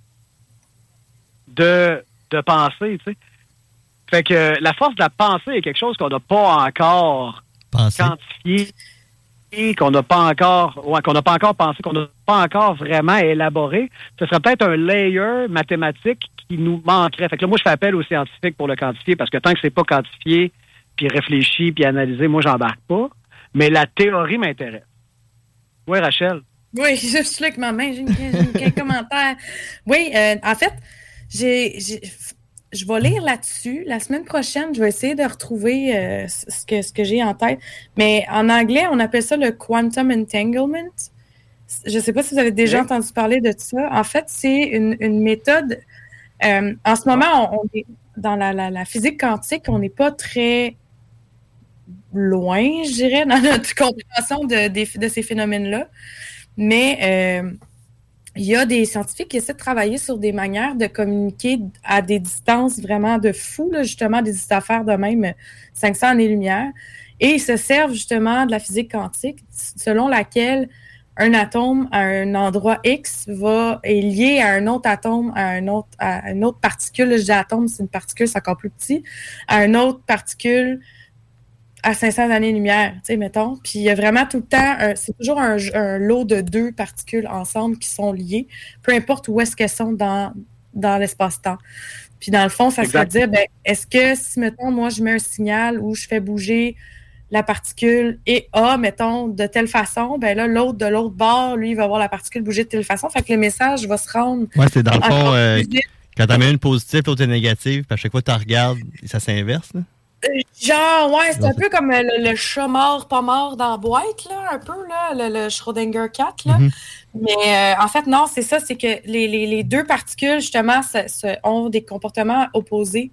de, de penser, tu sais. Fait que la force de la pensée est quelque chose qu'on n'a pas encore Pensez. quantifié, qu'on n'a pas encore, ouais, qu'on n'a pas encore pensé, qu'on n'a pas encore vraiment élaboré. Ce serait peut-être un layer mathématique qui nous manquerait. Fait que là, moi, je fais appel aux scientifiques pour le quantifier, parce que tant que c'est pas quantifié, puis réfléchi, puis analysé, moi, j'embarque pas. Mais la théorie m'intéresse. Oui, Rachel? Oui, je suis là avec ma main, j'ai une, j'ai une commentaire. Oui, euh, en fait, j'ai, j'ai, je vais lire là-dessus. La semaine prochaine, je vais essayer de retrouver euh, ce que, ce que j'ai en tête. Mais en anglais, on appelle ça le quantum entanglement. Je ne sais pas si vous avez déjà oui. entendu parler de ça. En fait, c'est une, une méthode. Euh, en ce moment, on, on est dans la, la, la physique quantique, on n'est pas très loin, je dirais, dans notre compréhension de, de, de ces phénomènes-là. Mais euh, il y a des scientifiques qui essaient de travailler sur des manières de communiquer à des distances vraiment de fou, là, justement, des affaires de même cinq cents années-lumière. Et ils se servent justement de la physique quantique, selon laquelle un atome à un endroit X va, est lié à un autre atome, à, un autre, à une autre particule. Là, je dis atome, c'est une particule, c'est encore plus petit, à une autre particule à cinq cents années-lumière, tu sais, mettons. Puis il y a vraiment tout le temps, un, c'est toujours un, un lot de deux particules ensemble qui sont liées, peu importe où est-ce qu'elles sont dans, dans l'espace-temps. Puis dans le fond, ça serait dire, ben, est-ce que si, mettons, moi, je mets un signal où je fais bouger la particule et A, mettons, de telle façon, ben là, l'autre de l'autre bord, lui, il va voir la particule bouger de telle façon. Fait que le message va se rendre... Ouais, c'est dans le fond, euh, quand t'en mets une positive, l'autre est négative, puis à chaque fois que tu regardes, ça s'inverse, là? Genre, ouais, c'est un peu comme le, le chat mort, pas mort dans la boîte, là, un peu, là, le, le Schrödinger cat, là. Mm-hmm. Mais euh, en fait, non, c'est ça, c'est que les, les, les deux particules, justement, se, se, ont des comportements opposés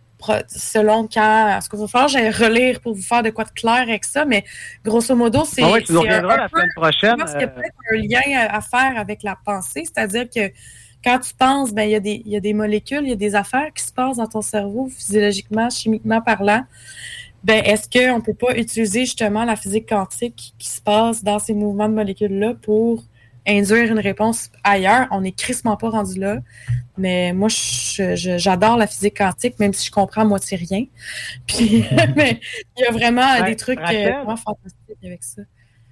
selon quand... Ce qu'il va falloir, j'allais relire pour vous faire de quoi de clair avec ça, mais grosso modo, c'est... Ah oui, tu nous reviendras un, la semaine prochaine. Je pense qu'il y a peut-être un lien à faire avec la pensée, c'est-à-dire que quand tu penses, ben il y a des il y a des molécules, il y a des affaires qui se passent dans ton cerveau physiologiquement, chimiquement parlant. Ben est-ce qu'on peut pas utiliser justement la physique quantique qui se passe dans ces mouvements de molécules-là pour induire une réponse ailleurs? On n'est crissement pas rendu là, mais moi je, je, j'adore la physique quantique, même si je comprends à moitié rien. Puis mais il y a vraiment ouais, des trucs euh, vraiment fantastiques avec ça.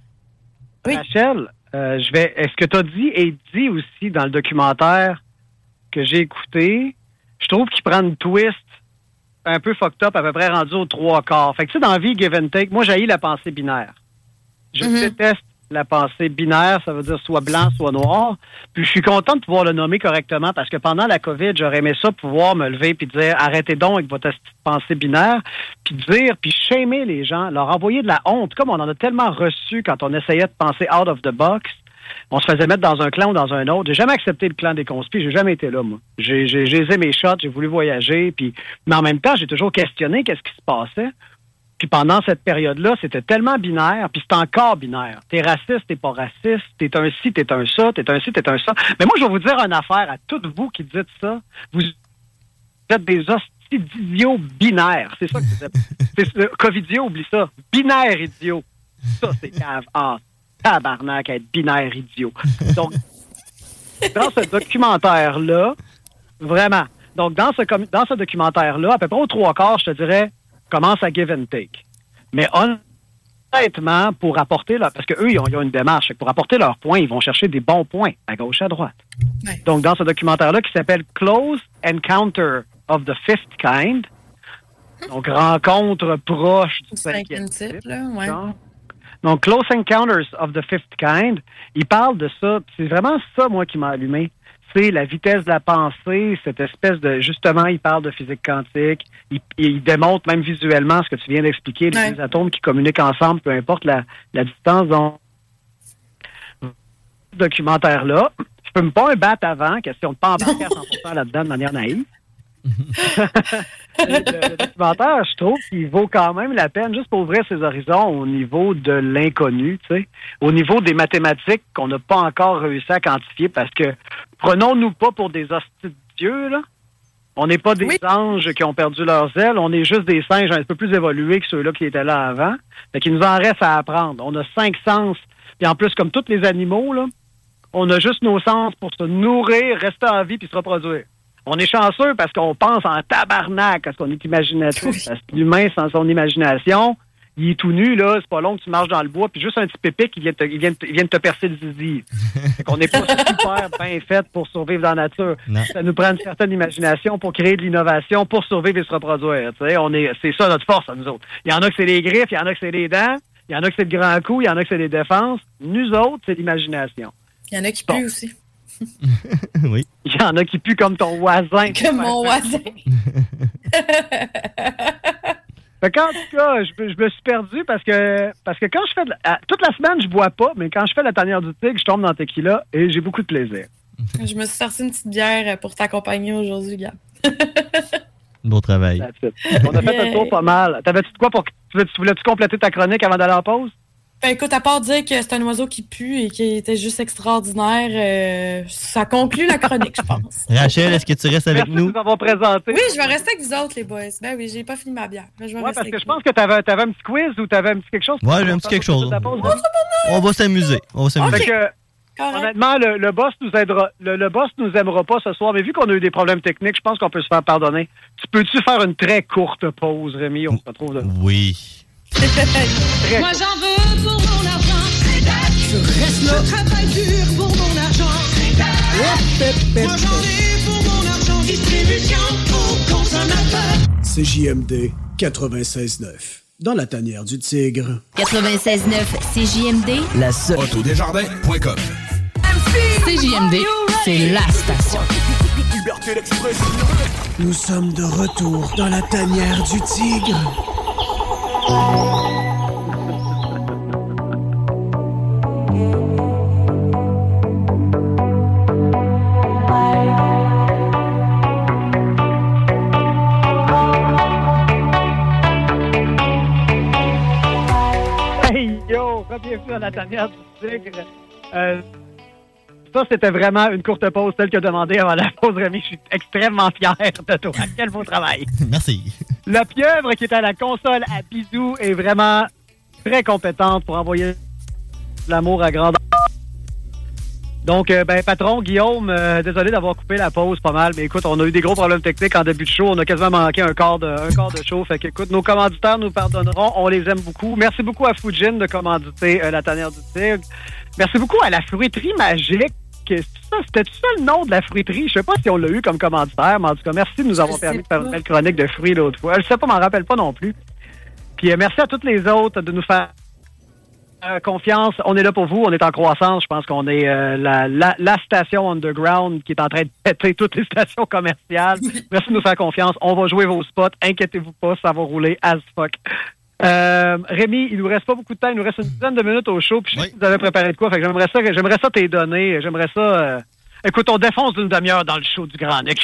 Oui. Rachel, Euh, je vais. Est-ce que tu as dit et dit aussi dans le documentaire que j'ai écouté, je trouve qu'il prend une twist un peu fucked up, à peu près rendu aux trois quarts. Fait que tu sais, dans la vie, give and take, moi, j'haïs la pensée binaire. Je mm-hmm. déteste la pensée binaire, ça veut dire soit blanc, soit noir. Puis je suis content de pouvoir le nommer correctement parce que pendant la COVID, j'aurais aimé ça pouvoir me lever puis dire arrêtez donc avec votre pensée binaire, puis dire, puis shamer les gens, leur envoyer de la honte, comme on en a tellement reçu quand on essayait de penser out of the box. On se faisait mettre dans un clan ou dans un autre. J'ai jamais accepté le clan des conspis. J'ai jamais été là, moi. J'ai, j'ai, j'ai aimé mes shots, j'ai voulu voyager, puis mais en même temps, j'ai toujours questionné qu'est-ce qui se passait. Puis pendant cette période-là, c'était tellement binaire, puis c'est encore binaire. T'es raciste, t'es pas raciste, t'es un ci, t'es un ça, t'es un ci, t'es un ça. Mais moi, je vais vous dire une affaire à toutes vous qui dites ça. Vous êtes des hosties d'idiots binaires. C'est ça que vous êtes. C'est, Covidio, oublie ça. Binaire idiot. Ça, c'est cave. Ah, tabarnak, être binaire idiot. Donc, dans ce documentaire-là, vraiment, donc dans ce, dans ce documentaire-là, à peu près aux trois quarts, je te dirais, commence à give and take. Mais honnêtement, pour apporter leur... Parce qu'eux, ils ont, ils ont une démarche. Pour apporter leurs points, ils vont chercher des bons points, à gauche, à droite. Ouais. Donc, dans ce documentaire-là, qui s'appelle « Close Encounter of the Fifth Kind », donc, rencontre proche du cinquième type. Là, ouais. Donc, « Close Encounters of the Fifth Kind », il parle de ça. C'est vraiment ça, moi, qui m'a allumé. C'est la vitesse de la pensée, cette espèce de... Justement, il parle de physique quantique. Il, il démontre même visuellement ce que tu viens d'expliquer, les ouais. atomes qui communiquent ensemble, peu importe la, la distance. Donc, ce documentaire-là, je peux me pas un battre avant, question de ne pas embarquer à cent pour cent là-dedans de manière naïve. le, le documentaire, je trouve qu'il vaut quand même la peine juste pour ouvrir ses horizons au niveau de l'inconnu, tu sais, au niveau des mathématiques qu'on n'a pas encore réussi à quantifier parce que prenons-nous pas pour des hosties de Dieu, là. On n'est pas des oui. anges qui ont perdu leurs ailes, on est juste des singes un peu plus évolués que ceux-là qui étaient là avant. Fait qu'il nous en reste à apprendre. On a cinq sens, puis en plus, comme tous les animaux, là, on a juste nos sens pour se nourrir, rester en vie puis se reproduire. On est chanceux parce qu'on pense en tabarnak parce qu'on est imaginatif. Oui. Parce que l'humain, sans son imagination, il est tout nu, là, c'est pas long que tu marches dans le bois, puis juste un petit pépé qui vient te, il vient te, il vient de te percer le zizi. Fait qu'on n'est pas super bien fait pour survivre dans la nature. Non. Ça nous prend une certaine imagination pour créer de l'innovation, pour survivre et se reproduire. Tu sais, on est, c'est ça notre force, à nous autres. Il y en a que c'est les griffes, il y en a que c'est les dents, il y en a que c'est le grand coup, il y en a que c'est les défenses. Nous autres, c'est l'imagination. Il y en a qui puent aussi. Oui. Il y en a qui puent comme ton voisin. Comme mon voisin. Fait qu'en tout cas, je, je me suis perdu parce que parce que quand je fais de la, toute la semaine, je bois pas, mais quand je fais la tanière du tigre, je tombe dans le tequila et j'ai beaucoup de plaisir. Je me suis sorti une petite bière pour t'accompagner aujourd'hui, Gab. Beau travail. On a fait Yeah. un tour pas mal. T'avais-tu de quoi pour... Tu voulais-tu voulais-tu compléter ta chronique avant d'aller en pause? Ben écoute, à part dire que c'est un oiseau qui pue et qui était juste extraordinaire, euh, ça conclut la chronique, je pense. Rachel, est-ce que tu restes avec Merci nous? de nous avoir présenté. Oui, je vais rester avec vous autres, les boys. Ben oui, j'ai pas fini ma bière. Mais je vais Ouais, rester parce que avec je pense que t'avais, t'avais un petit quiz ou t'avais un petit quelque chose. Ouais, j'ai un petit quelque chose. On va s'amuser. On va s'amuser. Fait que, honnêtement, le, le boss nous aidera. Le, le boss nous aimera pas ce soir, mais vu qu'on a eu des problèmes techniques, je pense qu'on peut se faire pardonner. Tu peux-tu faire une très courte pause, Rémi? On se retrouve de... Oui. Moi j'en veux pour mon argent. Je reste là. Je travaille dur pour mon argent. Moi j'en ai pour mon argent. Distribution aux consommateurs. C J M D quatre-vingt-seize neuf. Dans la tanière du tigre. quatre-vingt-seize neuf C J M D. La seule. Autodesjardins point com. C J M D, c'est la station. Nous sommes de retour dans la tanière du tigre. Hey yo, bienvenue à la tanière du tigre. Euh, ça, c'était vraiment une courte pause, telle que demandé avant la pause, Rémi. Je suis extrêmement fier de toi. Quel beau travail. Merci. La pieuvre qui est à la console à Bidou est vraiment très compétente pour envoyer de l'amour à grandeur. Donc, euh, ben, patron, Guillaume, euh, désolé d'avoir coupé la pause pas mal, mais écoute, on a eu des gros problèmes techniques en début de show. On a quasiment manqué un quart de, un quart de show. Fait qu'écoute, nos commanditaires nous pardonneront. On les aime beaucoup. Merci beaucoup à Fujin de commanditer euh, la tanière du tigre. Merci beaucoup à la fruiterie magique. Ça, c'était-tu ça le nom de la fruiterie? Je sais pas si on l'a eu comme commanditaire, mais en tout cas, merci de nous avoir permis de faire une belle chronique de fruits l'autre fois. Je sais pas, m'en rappelle pas non plus. Puis euh, merci à toutes les autres de nous faire euh, confiance. On est là pour vous. On est en croissance. Je pense qu'on est euh, la, la, la station underground qui est en train de péter toutes les stations commerciales. Merci de nous faire confiance. On va jouer vos spots. Inquiétez-vous pas, ça va rouler as fuck. Euh, Rémi, il nous reste pas beaucoup de temps, il nous reste une dizaine de minutes au show, puis je sais que tu avais préparé de quoi, fait que j'aimerais ça, j'aimerais ça t'es donné, j'aimerais ça. Euh... Écoute, on défonce d'une demi-heure dans le show du Grand Nick.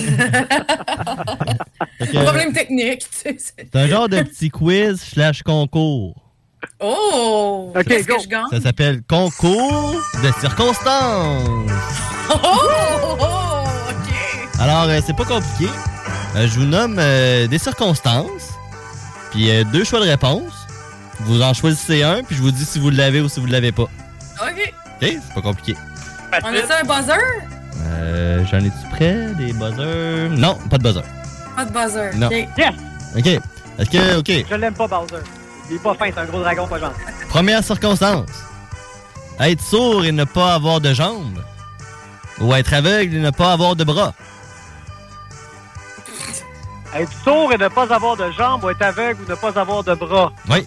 que, Problème technique, tu sais. C'est un genre de petit quiz slash concours. Oh! Ok, Qu'est-ce go. que je gagne? Ça s'appelle concours de circonstances. Oh! oh, oh OK! Alors, euh, c'est pas compliqué. Euh, je vous nomme euh, des circonstances. Puis euh, deux choix de réponse. Vous en choisissez un, puis je vous dis si vous l'avez ou si vous ne l'avez pas. OK. OK? C'est pas compliqué. On a ça un buzzer? Euh, J'en ai-tu prêt, des buzzers? Non, pas de buzzer. Pas de buzzer. Non. OK. Yes! OK. Est-ce que... OK. Je l'aime pas, Bowser. Il est pas fin, c'est un gros dragon, pas gentil. Première circonstance. Être sourd et ne pas avoir de jambes. Ou être aveugle et ne pas avoir de bras. Être sourd et ne pas avoir de jambes, ou être aveugle ou ne pas avoir de bras. Oui.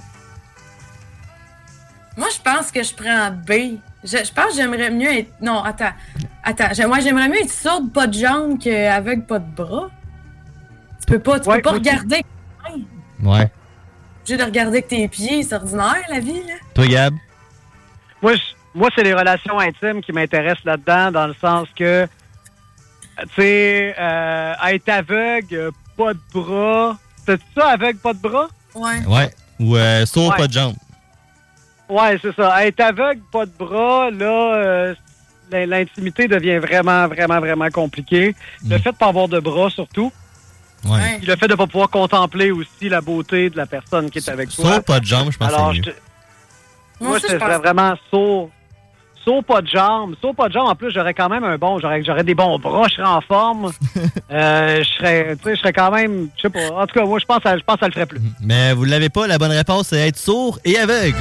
Moi, je pense que je prends B. Je, je pense que j'aimerais mieux être... Non, attends. Attends. J'ai- Moi, j'aimerais mieux être sourde, pas de jambes, qu'aveugle, pas de bras. Tu peux pas, tu Ouais, peux pas moi aussi. regarder... Ouais. J'ai de regarder avec tes pieds, c'est ordinaire, la vie, là. Toi, Gab? Moi, je- moi c'est les relations intimes qui m'intéressent là-dedans, dans le sens que, tu sais, euh, être aveugle, euh, pas de bras. C'est ça, aveugle, pas de bras? Ouais. Ouais. Ou euh, sourd, Ouais. pas de jambes. Ouais, c'est ça. Être aveugle, pas de bras, là, euh, l'in- l'intimité devient vraiment, vraiment, vraiment compliquée. Le fait de pas avoir de bras, surtout. Ouais. Puis le fait de pas pouvoir contempler aussi la beauté de la personne qui est avec toi. Sourd, pas de jambes, je pense Alors, que c'est je mieux. te- Moi Moi, aussi, c'est je pense- vraiment sourd. saut pas de jambes. Saut pas de jambes, en plus, j'aurais quand même un bon... J'aurais, j'aurais des bons bras, je serais en forme. euh, je serais, tu sais, je serais quand même... Je sais pas. En tout cas, moi, je pense que je pense que ça le ferait plus. Mais vous l'avez pas, la bonne réponse, c'est être sourd et aveugle.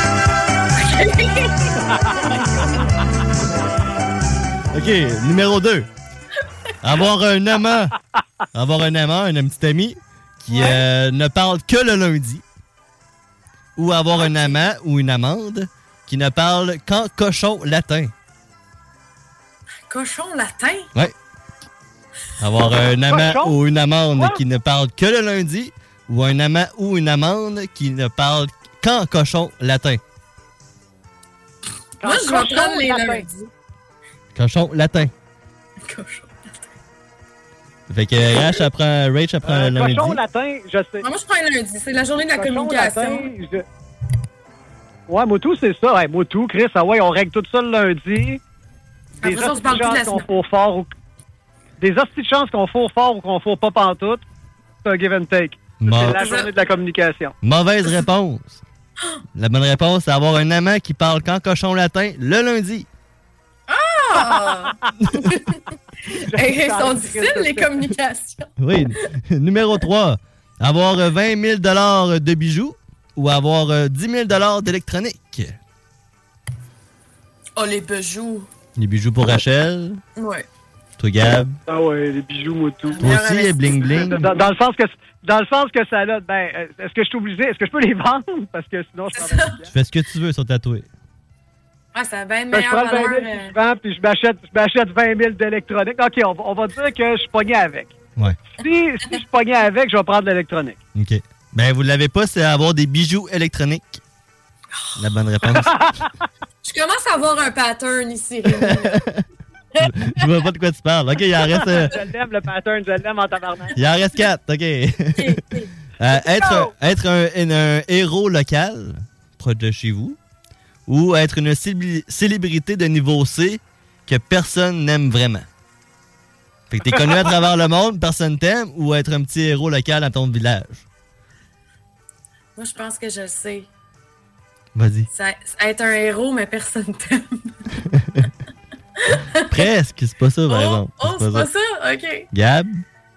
OK, numéro deux. Avoir un amant. Avoir un amant, un, un petit ami qui ouais. euh, ne parle que le lundi. Ou avoir un amant ou une amande qui ne parle qu'en cochon latin. Cochon latin? Oui. Avoir un amant Cochon? ou une amande Quoi? qui ne parle que le lundi. Ou un amant ou une amande qui ne parle qu'en cochon latin. Moi, je vais prendre les lundis. Cochon latin. Cochon. Fait que Rach apprend, Rach apprend Euh, le lundi. cochon latin, je sais. Moi, je prends le lundi. C'est la journée de la Cochon communication. latin, je... Ouais, Moutou, c'est ça. Ouais, Moutou, Chris, ah ouais, on règle tout ça le lundi. Après Des ça, on se parle plus de la chances qu'on semaine. fourre fort ou... Des hosties de chances qu'on fourre fort ou qu'on fourre pas pantoute. C'est un give and take. Bon. C'est la journée de la communication. Mauvaise réponse. La bonne réponse, c'est avoir un amant qui parle qu'en cochon latin le lundi. Ah! Elles sont difficiles, les communications. Oui. Numéro trois. Avoir vingt mille dollars de bijoux ou avoir euh, dix mille dollars d'électronique. Oh, les bijoux. Les bijoux pour Rachel. Ouais. Toi, Gab. Ah ouais, les bijoux, Moutou. Toi aussi, les bling-bling. Dans, dans le sens que dans le sens que ça a, ben, euh, est-ce que je suis obligé, est-ce que je peux les vendre? Parce que sinon, je prends Tu fais ce que tu veux sur tatoué. Ah, ça a bien de Ben, je meilleure prends le vingt valeur. mille, puis euh. je vends, puis je m'achète, je m'achète vingt mille d'électronique. OK, on va, on va dire que je suis pogné avec. Ouais. Si, si je suis pogné avec, je vais prendre l'électronique. OK. Ben, vous l'avez pas, c'est avoir des bijoux électroniques. La bonne réponse. Je commence à avoir un pattern ici, Rémi. Je vois pas de quoi tu parles. OK, il en reste... euh, Je l'aime, le pattern, je l'aime en tabarnak. Il en reste quatre, OK. Euh, être être un, un, un héros local, proche de chez vous, ou être une célébri- célébrité de niveau C que personne n'aime vraiment. Fait que t'es connu à travers le monde, personne t'aime, ou être un petit héros local dans ton village. Moi, je pense que je le sais. Vas-y. Ça, ça être un héros, mais personne t'aime. Presque, c'est pas ça, par exemple. Oh, c'est pas ça? OK. Gab?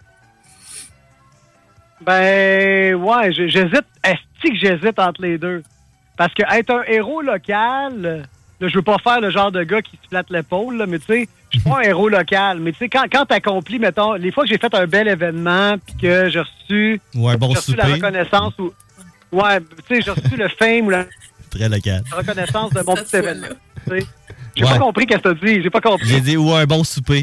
Ben, ouais, j'- j'hésite. Est-ce que j'hésite entre les deux? Parce que être un héros local, là, je veux pas faire le genre de gars qui se flatte l'épaule, là, mais tu sais, je suis pas un héros local. Mais tu sais, quand, quand t'accomplis, mettons, les fois que j'ai fait un bel événement, puis que j'ai reçu, Ou un bon j'ai reçu la souper. reconnaissance, ou, ouais, tu sais, j'ai reçu le fame ou la Très local. reconnaissance de mon petit événement. tu sais. J'ai Ouais. pas compris qu'est-ce que t'as dit, j'ai pas compris. J'ai dit ou un bon souper.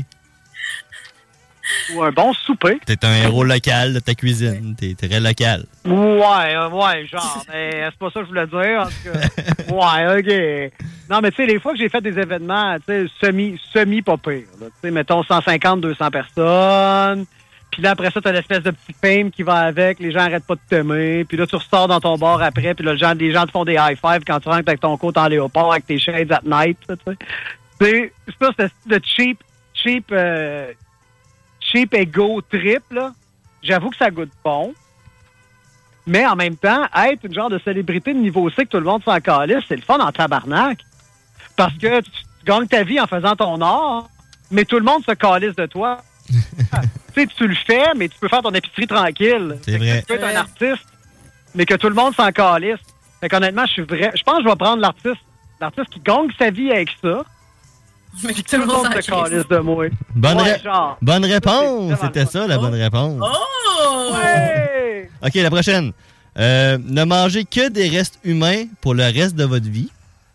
Ou un bon souper. T'es un héros local de ta cuisine. T'es t'es très local. Ouais, euh, ouais, genre, mais c'est pas ça que je voulais dire, en tout cas. Ouais, OK. Non, mais tu sais, les fois que j'ai fait des événements, tu sais, semi, semi pas pire, là. Tu sais, mettons cent cinquante, deux cents personnes. Puis là, après ça, t'as l'espèce de petit fame qui va avec. Les gens arrêtent pas de t'aimer. Puis là, tu ressors dans ton bar après. Puis là, les gens, les gens te font des high-fives quand tu rentres avec ton coat en léopard, avec tes shades at night, tu sais. Tu sais, c'est pas ce style de cheap, cheap, euh, cheap ego trip, là. J'avoue que ça goûte bon. Mais en même temps, être une genre de célébrité de niveau C que tout le monde s'en calisse, c'est le fun en tabarnak. Parce que tu, tu gagnes ta vie en faisant ton art, mais tout le monde se calisse de toi. Tu sais, tu le fais, mais tu peux faire ton épicerie tranquille. C'est Fait que vrai. Tu peux être un artiste, mais que tout le monde s'en calisse. Fait qu'honnêtement, je suis vrai. Je pense que je vais prendre l'artiste, l'artiste qui gagne sa vie avec ça. Mais Puis tout le monde se calisse de moi. Bonne, Ouais, ré- genre. bonne réponse. C'est C'était ça, la bonne réponse. Oh! Ouais! OK, la prochaine. Euh, ne mangez que des restes humains pour le reste de votre vie.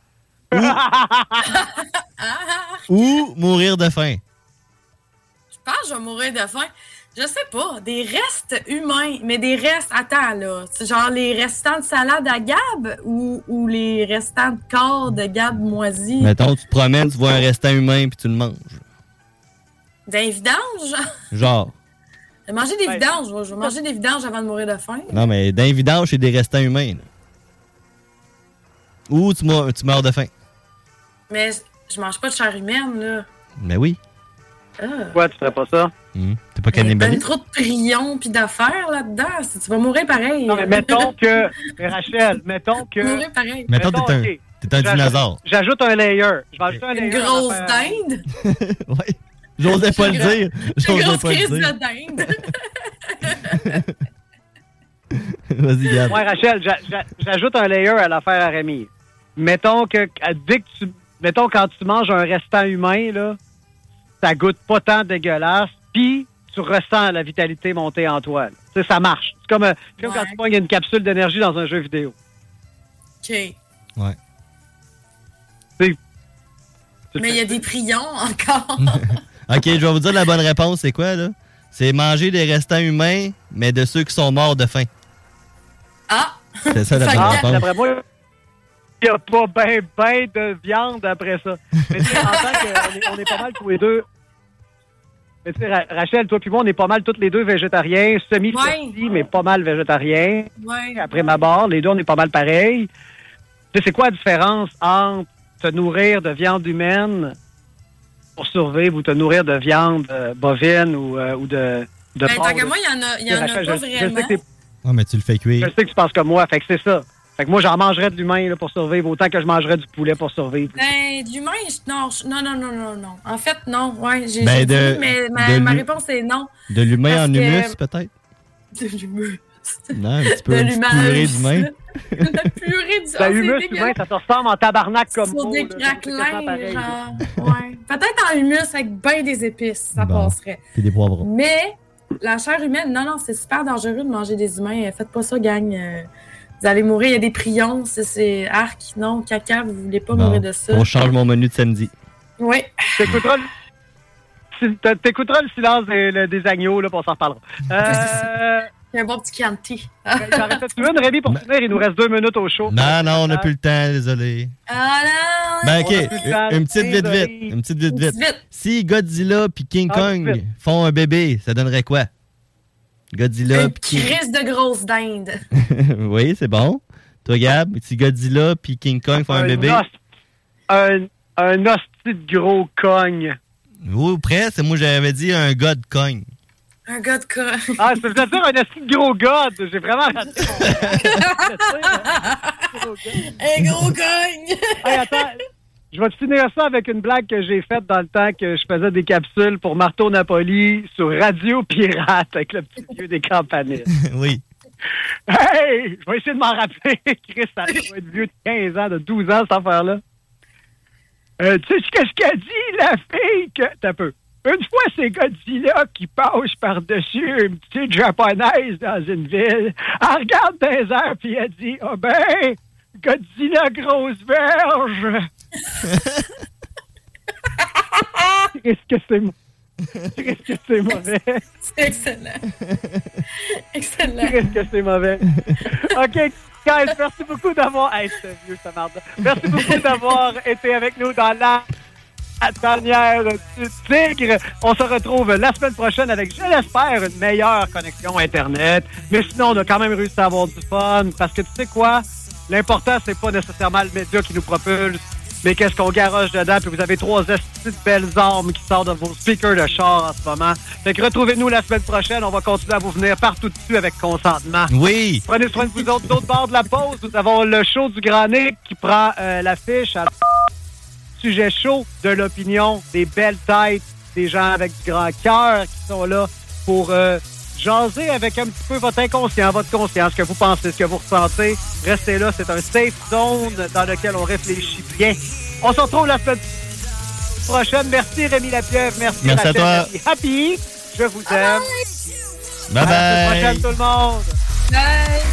Ou mourir de faim. Je pense que je vais mourir de faim. Je sais pas, des restes humains, mais des restes, attends là, c'est genre les restants de salade à Gab ou, ou les restants de corps de Gab moisi? Mettons, tu te promènes, tu vois un restant humain puis tu le manges. D'un vidange? Genre. Je vais manger des vidanges, je vais- je vais manger des vidanges avant de mourir de faim. Non, mais d'un vidange, c'est des restants humains. là. Ou tu, meurs- tu meurs de faim. Mais je mange pas de chair humaine, là. Mais oui. Ah. Pourquoi tu ferais pas ça? Mmh. T'es pas Il y a cannibaliste? trop de prions puis d'affaires là-dedans. Si tu vas mourir pareil. Non, mais mettons que... Mais Rachel, mettons que... Mourir pareil. Mettons que t'es un, ok. t'es un dinosaure. J'ajoute un layer. Je vais ajouter un layer. Une grosse à l'affaire. dinde? Oui. J'osais pas le dire. Une J'osais grosse pas le crise de dire. dinde. Vas-y, Gab. Ouais, Rachel, j'a- j'a- j'ajoute un layer à l'affaire à Rémi. Mettons que, dès que tu, mettons quand tu manges un restant humain, là, ça goûte pas tant dégueulasse, puis tu ressens la vitalité monter en toi. là. Tu sais, ça marche. C'est comme, euh, c'est comme Ouais. quand tu pognes une capsule d'énergie dans un jeu vidéo. OK. Ouais. Tu- Mais il y a des prions encore. OK, je vais vous dire la bonne réponse. C'est quoi, là? C'est manger des restants humains, mais de ceux qui sont morts de faim. Ah! C'est ça la Fait bonne que- réponse. D'après moi, il n'y a pas ben, ben de viande après ça. Mais tu sais, en tant qu'on est, on est pas mal tous les deux. Mais tu sais, Ra- Rachel, toi puis moi, on est pas mal tous les deux végétariens, semi-flexi, mais pas mal végétariens. Ouais. Après ma barre, les deux, on est pas mal pareils. Tu sais, c'est quoi la différence entre te nourrir de viande humaine pour survivre ou te nourrir de viande euh, bovine ou, euh, ou de, de Ben, porc? tant que moi, il y en a, il y en a Rachel, pas je- je vraiment. sais que t'es- Ah, mais tu le fais cuire. je sais que tu penses comme moi, fait que c'est ça. Fait que moi, j'en mangerais de l'humain là, pour survivre autant que je mangerais du poulet pour survivre. Ben, de l'humain, je- non, je- non, non, non, non, non. En fait, non, ouais, j'ai Ben, j'ai de- dit, mais ma, de ma l'hu- réponse est non. De l'humain Parce en que- humus, peut-être? De l'humus. Non, un petit peu De une petite l'humain. purée d'humain. La purée du La oh, humus c'est humain, dégueulasse. ça te ressemble en tabarnak comme Sur mot, des là. C'est quasiment craquelins, pareil, là. genre. Ouais. Peut-être en humus avec bien des épices, ça Bon. passerait. Puis des poivrons. Mais la chair humaine, non, non, c'est super dangereux de manger des humains. Faites pas ça, gang. Euh, Vous allez mourir. Il y a des prions. C'est- C'est arc. Non, caca, vous voulez pas Bon. mourir de ça. On change mon menu de samedi. Oui. T'écouteras le... si- t'a- T'écouteras le silence des, le- des agneaux, là, puis on s'en reparlera. Euh... Il y a un bon petit Chianti. ben, J'en reste une, Rémi, pour finir. Il nous reste deux minutes au show. Non, non, on n'a plus le temps, désolé. Ah non! Ben, OK, On a plus le temps, une une petite vite désolé. vite. Une petite vite Une vite. petite vite. Si Godzilla puis King Ah, Kong vite, vite. font un bébé, ça donnerait quoi? Godzilla Une puis King... crise de grosse dinde. Oui, c'est bon. Toi, Gab, si Godzilla puis King Kong font un, bébé... os- un, un hostie de gros cogne. Oui, presque. Moi, j'avais dit un God Kong. Un gars de corps. Ah, ça veut dire un hostie de gros god. J'ai vraiment raté Un gros cogne! Hey, attends, je vais te finir ça avec une blague que j'ai faite dans le temps que je faisais des capsules pour Marteau Napoli sur Radio Pirate avec le petit vieux des campaniles. Oui. Hey! Je vais essayer de m'en rappeler. Chris, ça doit être vieux de quinze ans, de douze ans, cette affaire-là. Euh, tu sais ce qu'est-ce qu'elle dit, la fille? Que... T'as un peu. Une fois, c'est Godzilla qui passe par-dessus une petite japonaise dans une ville. Elle regarde dans les airs, puis elle dit, « Ah ben, Godzilla grosse verge! » Qu'est-ce que c'est mo- Qu'est-ce que c'est mauvais? C'est excellent. Excellent. Qu'est-ce que c'est mauvais? OK, guys, merci beaucoup d'avoir... Hey, c'est vieux, ça marde. Merci beaucoup d'avoir été avec nous dans la... la tanière du tigre. On se retrouve la semaine prochaine avec, je l'espère, une meilleure connexion Internet. Mais sinon, on a quand même réussi à avoir du fun parce que tu sais quoi? L'important, c'est pas nécessairement le média qui nous propulse, mais qu'est-ce qu'on garoche dedans. Puis vous avez trois petites belles armes qui sortent de vos speakers de char en ce moment. Fait que retrouvez-nous la semaine prochaine. On va continuer à vous venir partout dessus avec consentement. Oui. Prenez soin de vous autres. D'autre bord de la pause, nous avons le show du Grand Nick qui prend euh, l'affiche à sujet chaud de l'opinion, des belles têtes, des gens avec du grand cœur qui sont là pour euh, jaser avec un petit peu votre inconscient, votre conscience, ce que vous pensez, ce que vous ressentez. Restez là, c'est un safe zone dans lequel on réfléchit bien. On se retrouve la semaine prochaine. Merci Rémi Lapieuvre, merci, Merci à Rachel, toi. merci Happy. Je vous aime. Bye À la semaine bye. prochaine tout le monde. Bye!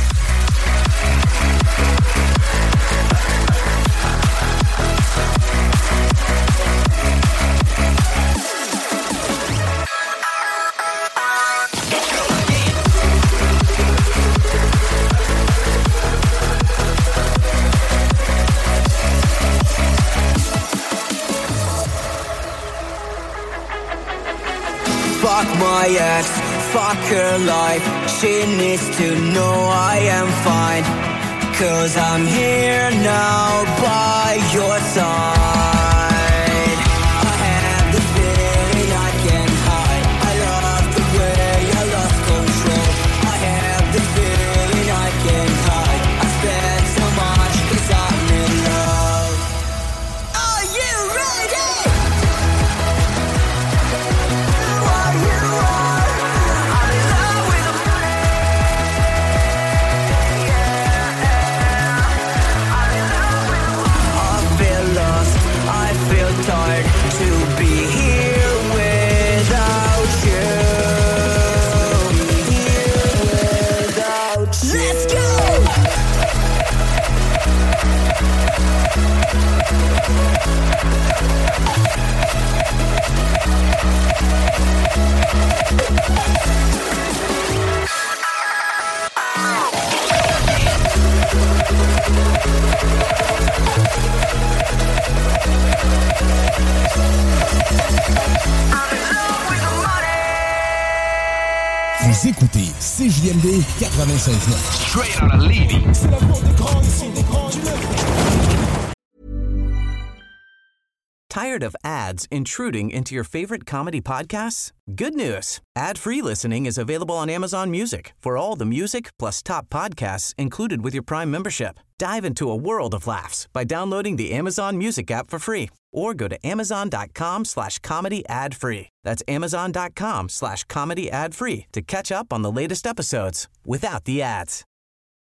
Fuck my ex, fuck her life. She needs to know I am fine. Cause I'm here now by your side. I have the feeling I can Vous écoutez C J M D quatre-vingt-seize neuf. Straight out of Levy. C'est la voix des grands, ils sont des grands du Tired of ads intruding into your favorite comedy podcasts? Good news. Ad-free listening is available on Amazon Music for all the music plus top podcasts included with your Prime membership. Dive into a world of laughs by downloading the Amazon Music app for free or go to amazon.com slash comedy ad free. That's amazon.com slash comedy ad free to catch up on the latest episodes without the ads.